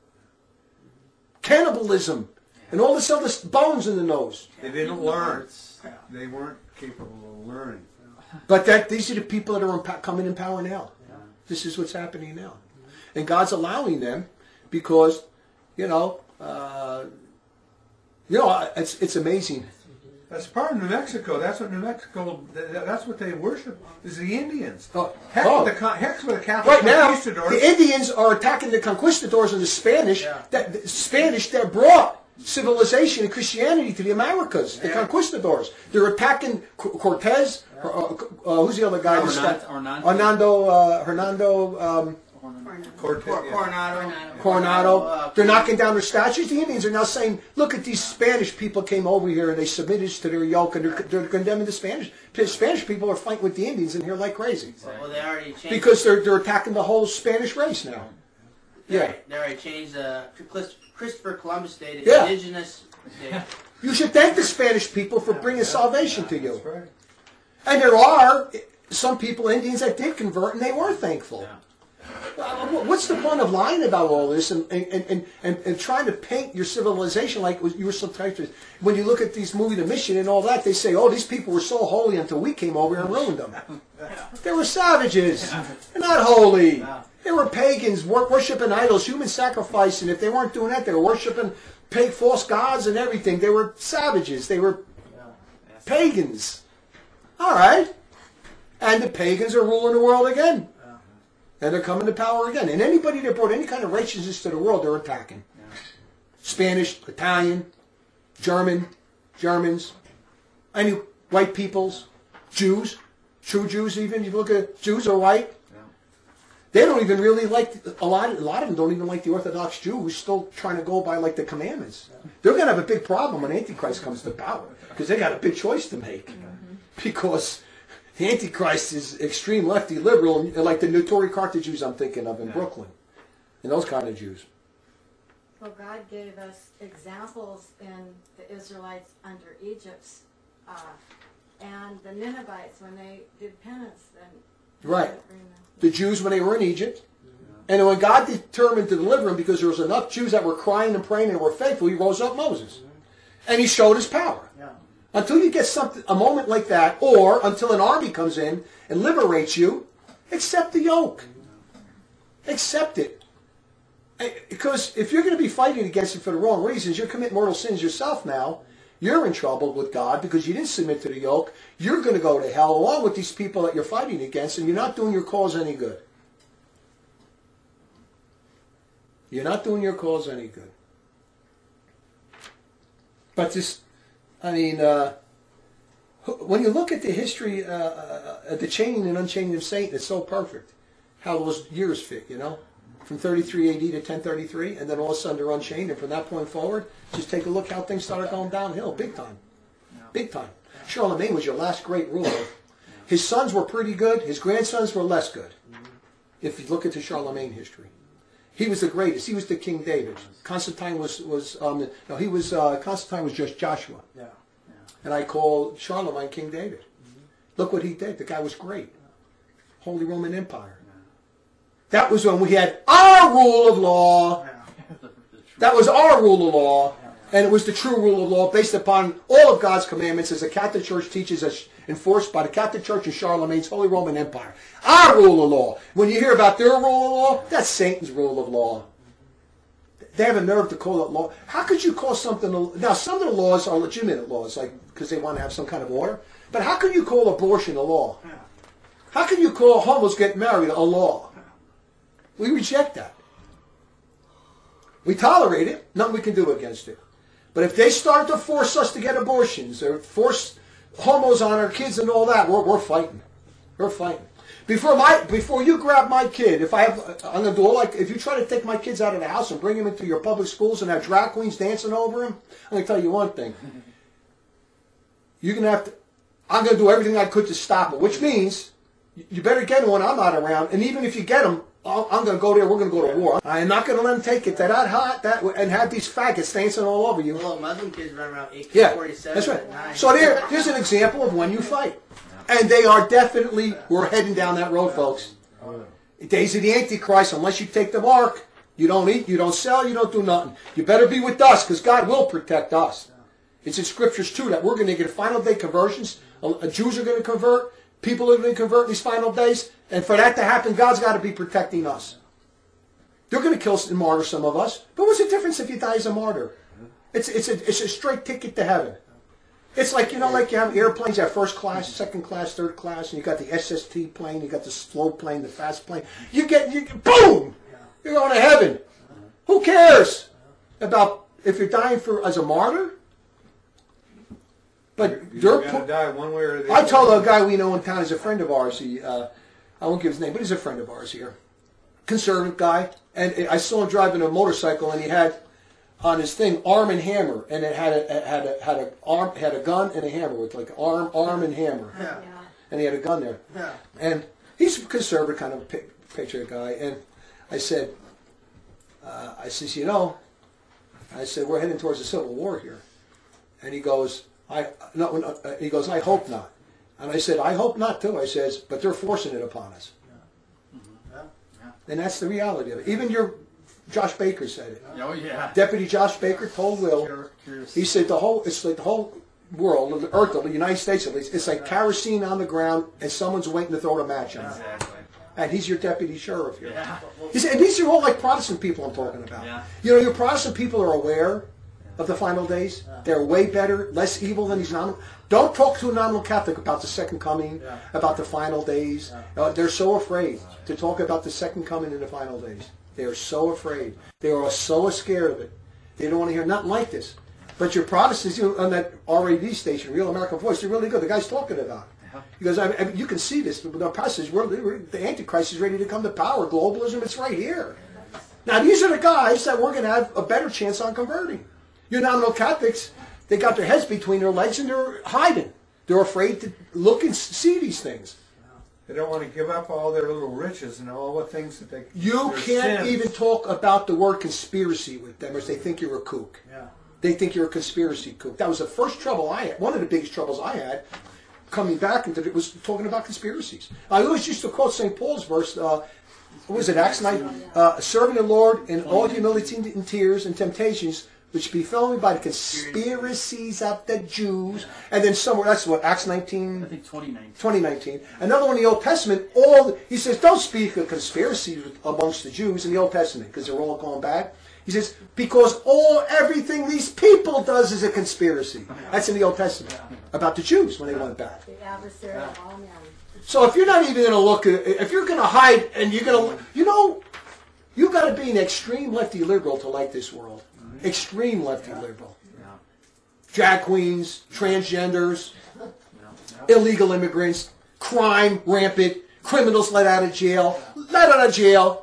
cannibalism, and all this other bones in the nose. They didn't learn. They weren't capable of learning. But that these are the people that are in, coming in power now. This is what's happening now. And God's allowing them because, you know, uh, you know, it's it's amazing. That's part of New Mexico. That's what New Mexico, that's what they worship, is the Indians. Oh, Heck, oh. with the, heck with the Catholic Right now, conquistadors. the Indians are attacking the conquistadors and the Spanish, Yeah. that, the Spanish that brought civilization and Christianity to the Americas, the Yeah. conquistadors. They're attacking C- Cortez, uh, uh, who's the other guy? Hernando- that's- Hernando. Hernando, uh, Hernando, um, Cortez, Cor- yeah. Coronado. Coronado. Uh, They're knocking down their statues. The Indians are now saying, look at these Spanish people came over here and they submitted to their yoke and they're, they're condemning the Spanish. The Spanish people are fighting with the Indians in here like crazy. Well, they already changed. Because they're, they're attacking the whole Spanish race now. They Yeah. already- They already changed the Christopher Columbus Day to Yeah. Indigenous Day. You should thank the Spanish people for bringing salvation to you. That's right. And there are some people, Indians, that did convert and they were thankful. Yeah. Uh, What's the point of lying about all this and, and, and, and, and trying to paint your civilization like you were some type of... When you look at these movies, The Mission and all that, they say, oh, these people were so holy until we came over and ruined them. They were savages. They're not holy. They were pagans, wor- worshiping idols, human sacrifice, and if they weren't doing that, they were worshiping pagan false gods and everything. They were savages. They were pagans. All right. And the pagans are ruling the world again. And they're coming to power again. And anybody that brought any kind of righteousness to the world, they're attacking. Yeah. Spanish, Italian, German, Germans, any white peoples, Jews, true Jews even. You look at Jews are white. Yeah. They don't even really like, a lot, a lot of them don't even like the Orthodox Jew who's still trying to go by like the commandments. Yeah. They're going to have a big problem when Antichrist comes to power because they got a big choice to make. Mm-hmm. Because... the Antichrist is extreme lefty liberal, like the Notori Carter Jews I'm thinking of in yeah. Brooklyn, and those kind of Jews. Well, God gave us examples in the Israelites under Egypt's uh, and the Ninevites, when they did penance, then. Right. bring them. The Jews when they were in Egypt. And when God determined to deliver them, because there was enough Jews that were crying and praying and were faithful, he rose up Moses. And he showed his power. Yeah. Until you get something, a moment like that, or until an army comes in and liberates you, accept the yoke. Accept it. Because if you're going to be fighting against it for the wrong reasons, you're committing mortal sins yourself now. You're in trouble with God because you didn't submit to the yoke. You're going to go to hell along with these people that you're fighting against, and you're not doing your cause any good. You're not doing your cause any good. But this, I mean, uh, when you look at the history, uh, uh, the chaining and unchaining of Satan, it's so perfect. How those years fit, you know? From thirty-three A D to ten thirty-three, and then all of a sudden they're unchained, and from that point forward, just take a look how things started going downhill, big time. Big time. Charlemagne was your last great ruler. His sons were pretty good, his grandsons were less good, if you look at the Charlemagne history. He was the greatest. He was the King David. Constantine was was um, no. He was uh, Constantine was just Joshua. Yeah. And I call Charlemagne King David. Mm-hmm. Look what he did. The guy was great. Holy Roman Empire. Yeah. That was when we had our rule of law. Yeah. That was our rule of law, and it was the true rule of law based upon all of God's commandments, as the Catholic Church teaches us, enforced by the Catholic Church and Charlemagne's Holy Roman Empire. Our rule of law. When you hear about their rule of law, that's Satan's rule of law. They have a nerve to call it law. How could you call something... Now, some of the laws are legitimate laws, like because they want to have some kind of order. But how can you call abortion a law? How can you call homos get married a law? We reject that. We tolerate it. Nothing we can do against it. But if they start to force us to get abortions, or force homos on our kids and all that, we're, we're fighting. We're fighting. Before my, before you grab my kid, if I have, I'm gonna do all like, if you try to take my kids out of the house and bring them into your public schools and have drag queens dancing over them, I'm gonna tell you one thing. You're gonna have to. I'm gonna do everything I could to stop it, which means you better get them when I'm not around. And even if you get them, I'm going to go there. We're going to go to war. I'm not going to let them take it. They're that hot, that and have these faggots dancing all over you. Well, Muslim kids run around A K Yeah, forty-seven that's at right. night. So there, here's an example of when you fight, and they are definitely. We're heading down that road, folks. Days of the Antichrist. Unless you take the mark, you don't eat, you don't sell, you don't do nothing. You better be with us, because God will protect us. It's in scriptures too that we're going to get final day conversions. Uh, Jews are going to convert. People are going to convert in these final days, and for that to happen, God's got to be protecting us. They're going to kill and martyr some of us. But what's the difference if you die as a martyr? It's, it's, a, it's a straight ticket to heaven. It's like, you know, like you have airplanes, you have first class, second class, third class, and you got the S S T plane, you got the slow plane, the fast plane. You get, you, boom! You're going to heaven. Who cares about if you're dying for as a martyr? But You're they're going to die one way or the I other. told a guy we know in town, he's a friend of ours. He, uh, I won't give his name, but he's a friend of ours here. Conservative guy. And I saw him driving a motorcycle, and he had on his thing Arm and Hammer, and it had a had a had a arm had a gun and a hammer with like arm arm and hammer, Yeah. and he had a gun there. Yeah. And he's a conservative kind of picture guy. And I said, uh, I says, you know, I said we're heading towards a civil war here, and he goes, I no, no uh, he goes, I hope not. And I said, I hope not too. I says, but they're forcing it upon us. And that's the reality of it. Even your Josh Baker said it. Oh yeah. Deputy Josh Baker told Will. He said the whole it's like the whole world, the earth, the United States at least, it's like kerosene on the ground and someone's waiting to throw a match on it. Exactly. And he's your deputy sheriff here. Yeah. He said, and these are all like Protestant people I'm talking about. Yeah. You know, your Protestant people are aware of the final days. They're way better, less evil than these nominal. Don't talk to a nominal Catholic about the second coming, Yeah. about the final days. Uh, they're so afraid to talk about the second coming in the final days. They are so afraid. They are so scared of it. They don't want to hear nothing like this. But your Protestants, you know, on that R A D station, Real American Voice, they're really good. The guy's talking about it. Because I mean, you can see this. The Protestants, we're, we're, the Antichrist is ready to come to power. Globalism, it's right here. Now, these are the guys that we're going to have a better chance on converting. Your nominal Catholics, they got their heads between their legs and they're hiding. They're afraid to look and see these things. They don't want to give up all their little riches and all the things that they... You their can't sins. even talk about the word conspiracy with them, or they think you're a kook. Yeah. They think you're a conspiracy kook. That was the first trouble I had. One of the biggest troubles I had coming back into it was talking about conspiracies. I always used to quote Saint Paul's verse. Uh, what was it? Acts nine. Uh, Serving the Lord in all humility and tears and temptations, which befell me by the conspiracies of the Jews. And then somewhere, that's what, Acts nineteen? I think twenty nineteen. twenty nineteen. Another one in the Old Testament, all the, he says, don't speak of conspiracies amongst the Jews in the Old Testament, because they're all going bad. He says, because all, everything these people does is a conspiracy. That's in the Old Testament, about the Jews when they went bad. The adversary of all men. So if you're not even going to look at, if you're going to hide and you're going to, you know, you got to be an extreme lefty liberal to like this world. Extreme lefty liberal. Drag queens, transgenders, illegal immigrants, crime rampant, criminals let out of jail, let out of jail.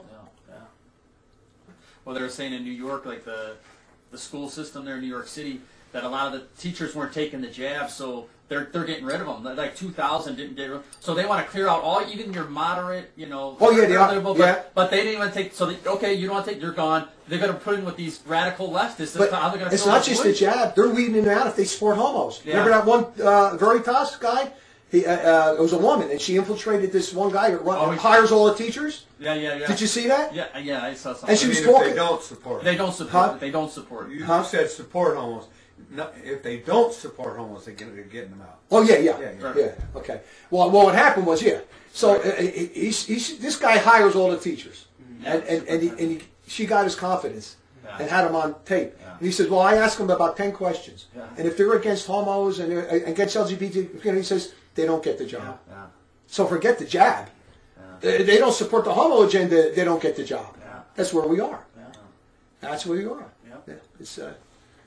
Well, they were saying in New York, like the the school system there in New York City, that a lot of the teachers weren't taking the jab, so they're they're getting rid of them. Like two thousand didn't get rid of them. So they want to clear out all, even your moderate, you know. Oh, yeah, they are. But, Yeah. but they didn't even take. So they, okay, you don't want to take. You're gone. They're going to put in with these radical leftists. But how they're going to it's fill not those just the voids. jab. They're weeding it out if they support homos. Yeah. Remember that one uh, Veritas guy? He, uh, uh, it was a woman, and she infiltrated this one guy who run, Oh, he- hires all the teachers. Yeah, yeah, yeah. Did you see that? Yeah, yeah, I saw something. And she I was mean, if talking- they don't support. They don't support. Huh? it. They don't support. it. You Huh? said support homos. No, if they don't support homos, they get, they're getting them out. Oh yeah, yeah, Yeah, yeah. yeah. Okay. Well, well, what happened was, yeah. So uh, he, he's, he's, this guy hires all the teachers, and and and, he, and he, she got his confidence Yeah. and had him on tape. Yeah. And he says, "Well, I asked him about ten questions, Yeah. and if they're against homos and they're against L G B T, you know, he says they don't get the job. Yeah, So forget the jab. yeah, They, they don't support the homo agenda. They don't get the job. yeah, That's where we are. yeah. That's where we are. Yeah. Yeah, it's uh,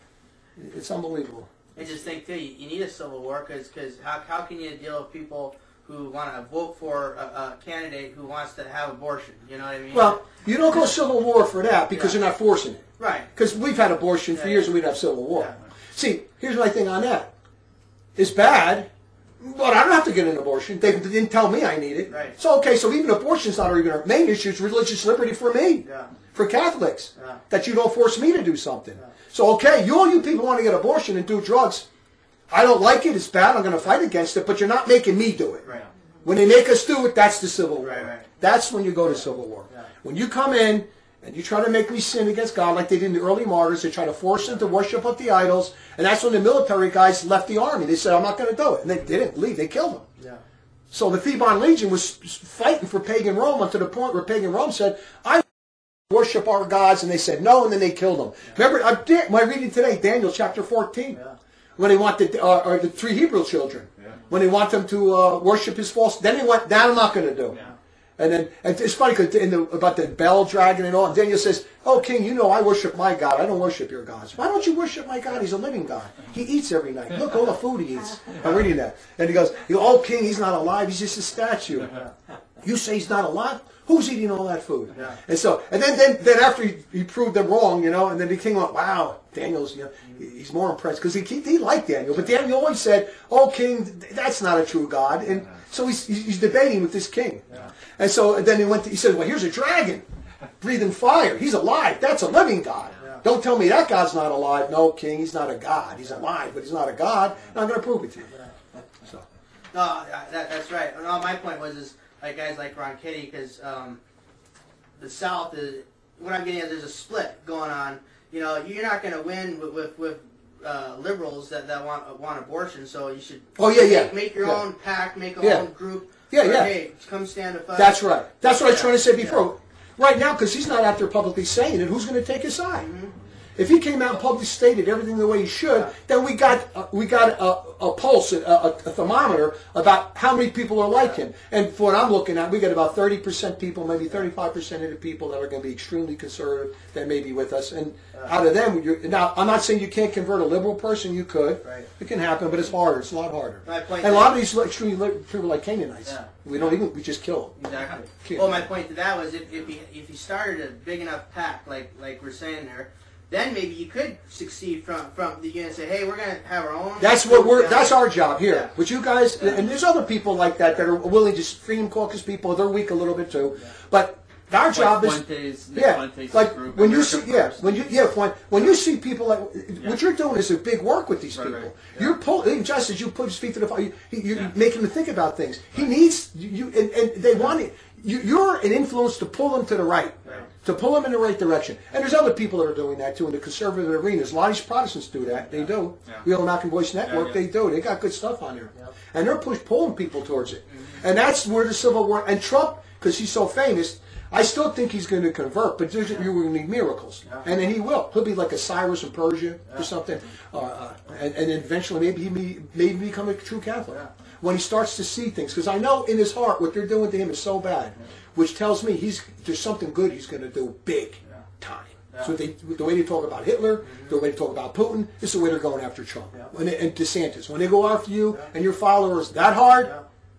it's unbelievable. I just think too, you, you need a civil war because how, how can you deal with people who want to vote for a, a candidate who wants to have abortion? You know what I mean? Well, you don't go civil war for that because Yeah. you're not forcing it. right. Because we've had abortion for Yeah, years yeah. and we'd have civil war. Yeah. See, here's my thing on that. It's bad, but I don't have to get an abortion. They didn't tell me I need it. Right. So, okay, so even abortion's not even our main issue. It's religious liberty for me, Yeah. for Catholics, Yeah. that you don't force me to do something. So, okay, you all you people want to get abortion and do drugs. I don't like it. It's bad. I'm going to fight against it, but you're not making me do it. Right. When they make us do it, that's the civil war. Right, right. That's when you go to civil war. Yeah. When you come in and you try to make me sin against God like they did in the early martyrs, they try to force them to worship up the idols, and that's when the military guys left the army. They said, I'm not going to do it. And they didn't leave. They killed them. Yeah. So the Theban Legion was fighting for pagan Rome up to the point where pagan Rome said, I worship our gods, and they said no, and then they killed them. Yeah. Remember, I'm, am I reading today, Daniel chapter fourteen? Yeah. When they want the, uh, or the three Hebrew children, yeah. when they want them to uh, worship his false, then they went, that I'm not going to do. Yeah. And then and it's funny because in the, about the bell dragon and all, and Daniel says, "Oh, king, you know I worship my God. I don't worship your gods. Why don't you worship my God? He's a living God. He eats every night. Look, all the food he eats." I'm reading that, and he goes, "Oh, king, he's not alive. He's just a statue. You say he's not alive? Who's eating all that food?" Yeah. And so, and then then, then after he, he proved them wrong, you know, and then the king went, "Wow, Daniel's, you know, he's more impressed because he he liked Daniel, but Daniel always said, 'Oh, king, that's not a true God,' and so he's he's debating with this king." Yeah. And so and then he went. To, he said, "Well, here's a dragon, breathing fire. He's alive. That's a living God. Yeah. Don't tell me that God's not alive. No, king, he's not a God. He's alive, but he's not a God. And I'm going to prove it to you." So, No, that, that's right. No, my point was is like guys like Ron Kitty because um, the South is what I'm getting at. There's a split going on. You know, you're not going to win with with, with uh, liberals that, that want want abortion. So you should. Oh yeah, yeah. Make, make your yeah. own pack. Make a Yeah. own group. Yeah, or, yeah. Hey, come stand with us. That's right. That's what I was Yeah. trying to say before. Right now, because he's not out there publicly saying it, who's going to take his side? Mm-hmm. If he came out and publicly stated everything the way he should, yeah. then we got uh, we got a, a pulse, a, a, a thermometer about how many people are like him. And for what I'm looking at, we got about thirty percent people, maybe thirty-five percent of the people that are going to be extremely conservative that may be with us. And uh, out of them, you're, now I'm not saying you can't convert a liberal person. You could. Right. It can happen, but it's harder. It's a lot harder. My point and a lot of these extremely liberal people like Canaanites, Yeah. we don't even we just kill them. Exactly. Can't. Well, my point to that was if if you if you started a big enough pack, like like we're saying there, then maybe you could succeed from from you're gonna say, hey, we're gonna have our own. That's what we're. down That's there. our job here. Yeah. But you guys, Yeah. and there's other people like that that are willing to. Freedom Caucus people, they're weak a little bit too. Yeah. But Our job like is Fuentes, Nick yeah, Fuentes' like group, when you America see yeah First. when you yeah when when you see people like Yeah. what you're doing is a big work with these Right, people. right. You're pulling just as you put his feet to the fire. You, you, Yeah. you make him think about things. He needs you, you and, and they want it. You, you're an influence to pull him to the right, Right. to pull him in the right direction. And there's other people that are doing that too in the conservative arenas. A lot of these Protestants do that. They do. Yeah. Real American Voice Network. yeah. They do. They got good stuff on there, and they're push pulling people towards it. And that's where the Civil War and Trump, because he's so famous. I still think he's going to convert, but there's, you're going to need miracles, and then he will. He'll be like a Cyrus in Persia or something, uh, uh, and, and then eventually maybe he may, maybe become a true Catholic when he starts to see things. Because I know in his heart what they're doing to him is so bad, which tells me he's there's something good he's going to do big time. So they, the way they talk about Hitler, the way they talk about Putin, is the way they're going after Trump when they, and DeSantis. When they go after you and your followers that hard,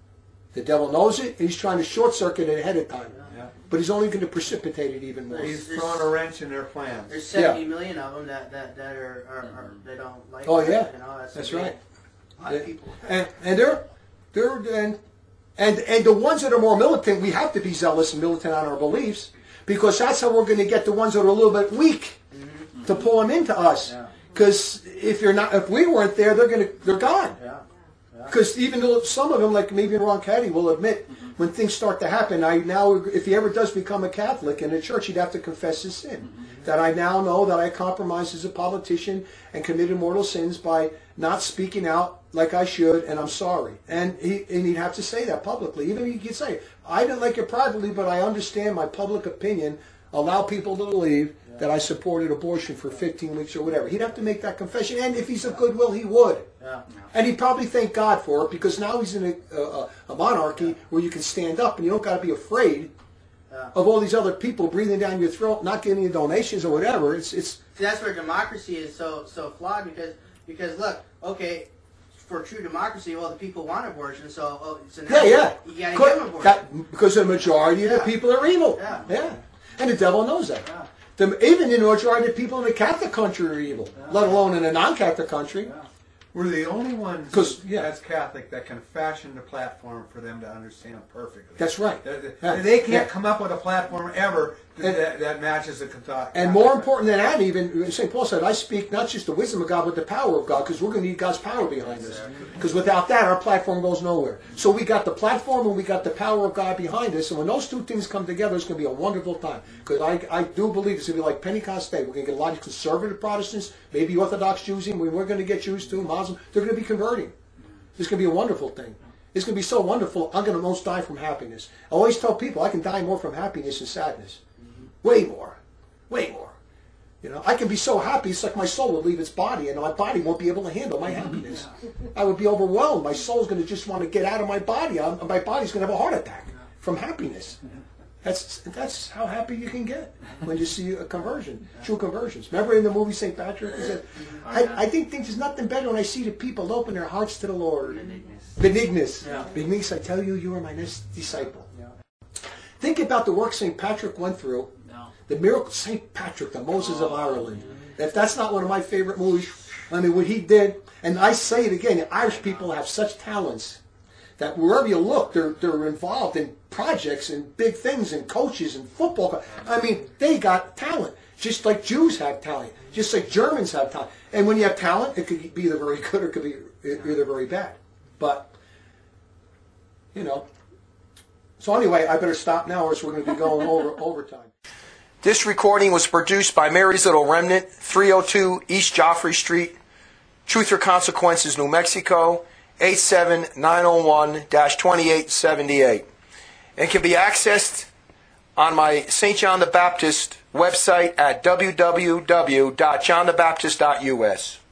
the devil knows it, and he's trying to short circuit it ahead of time. But he's only going to precipitate it even more. He's throwing a wrench in their plans. There's seventy million of them that, that, that are, are, are they don't like. Oh it, yeah, you know, that's, that's a big- right. A lot of people. And and they're they're and and and the ones that are more militant, we have to be zealous and militant on our beliefs because that's how we're going to get the ones that are a little bit weak Mm-hmm. to pull them into us. Because if you're not, if we weren't there, they're going to they're gone. Yeah. Because even though some of them, like maybe Ron Caddy, will admit when things start to happen, I now, if he ever does become a Catholic in the church, he'd have to confess his sin. That I now know that I compromised as a politician and committed mortal sins by not speaking out like I should, and I'm sorry. And he and he'd have to say that publicly. Even he could say, I didn't like it privately, but I understand my public opinion. Allow people to believe that I supported abortion for fifteen weeks or whatever. He'd have to make that confession, and if he's of goodwill, he would. Yeah. And he'd probably thank God for it because now he's in a, a, a monarchy where you can stand up and you don't got to be afraid Yeah. of all these other people breathing down your throat, not getting you donations or whatever. It's it's See, that's where democracy is so so flawed because because look, okay, for true democracy, well, the people want abortion, so oh, so now yeah yeah you gotta Could- give them abortion. that- because the majority of Yeah. the people are evil. Yeah. yeah, and the devil knows that. Yeah. The, even in the majority of people in the Catholic country are evil, let alone in a non-Catholic country. We're the only ones 'Cause, yeah. that's Catholic that can fashion the platform for them to understand perfectly. That's right. They, they- Yeah. they can't Yeah. come up with a platform ever that, And- that, that matches the Catholic. And more important than that, even Saint Paul said, "I speak not just the wisdom of God, but the power of God, because we're going to need God's power behind us. Because without that, our platform goes nowhere. So we got the platform and we got the power of God behind us. And when those two things come together, it's going to be a wonderful time. Because I, I do believe it's going to be like Pentecost Day. We're going to get a lot of conservative Protestants, maybe Orthodox Jews, and we're going to get Jews too, Muslims. They're going to be converting. It's going to be a wonderful thing. It's going to be so wonderful. I'm going to most die from happiness. I always tell people I can die more from happiness than sadness. Way more. Way more. You know, I can be so happy, it's like my soul will leave its body, and my body won't be able to handle my happiness. I would be overwhelmed. My soul's going to just want to get out of my body. I'm, my body's going to have a heart attack from happiness. That's that's how happy you can get when you see a conversion, true conversions. Remember in the movie Saint Patrick, he said, I, I think there's nothing better when I see the people open their hearts to the Lord. Benignus. Yeah. Benignus, I tell you, you are my next disciple. Think about the work Saint Patrick went through. No. The miracle Saint Patrick, the Moses of Ireland. If that's not one of my favorite movies, I mean, what he did, and I say it again, the Irish people have such talents that wherever you look, they're, they're involved in projects and big things and coaches and football. I mean, they got talent, just like Jews have talent, just like Germans have talent. And when you have talent, it could be either very good or it could be either very bad. But, you know. So anyway, I better stop now or else we're going to be going over overtime. This recording was produced by Mary's Little Remnant, three oh two East Joffrey Street, Truth or Consequences, New Mexico, eight seven nine oh one dash twenty-eight seventy-eight. And can be accessed on my Saint John the Baptist website at w w w dot john the baptist dot u s.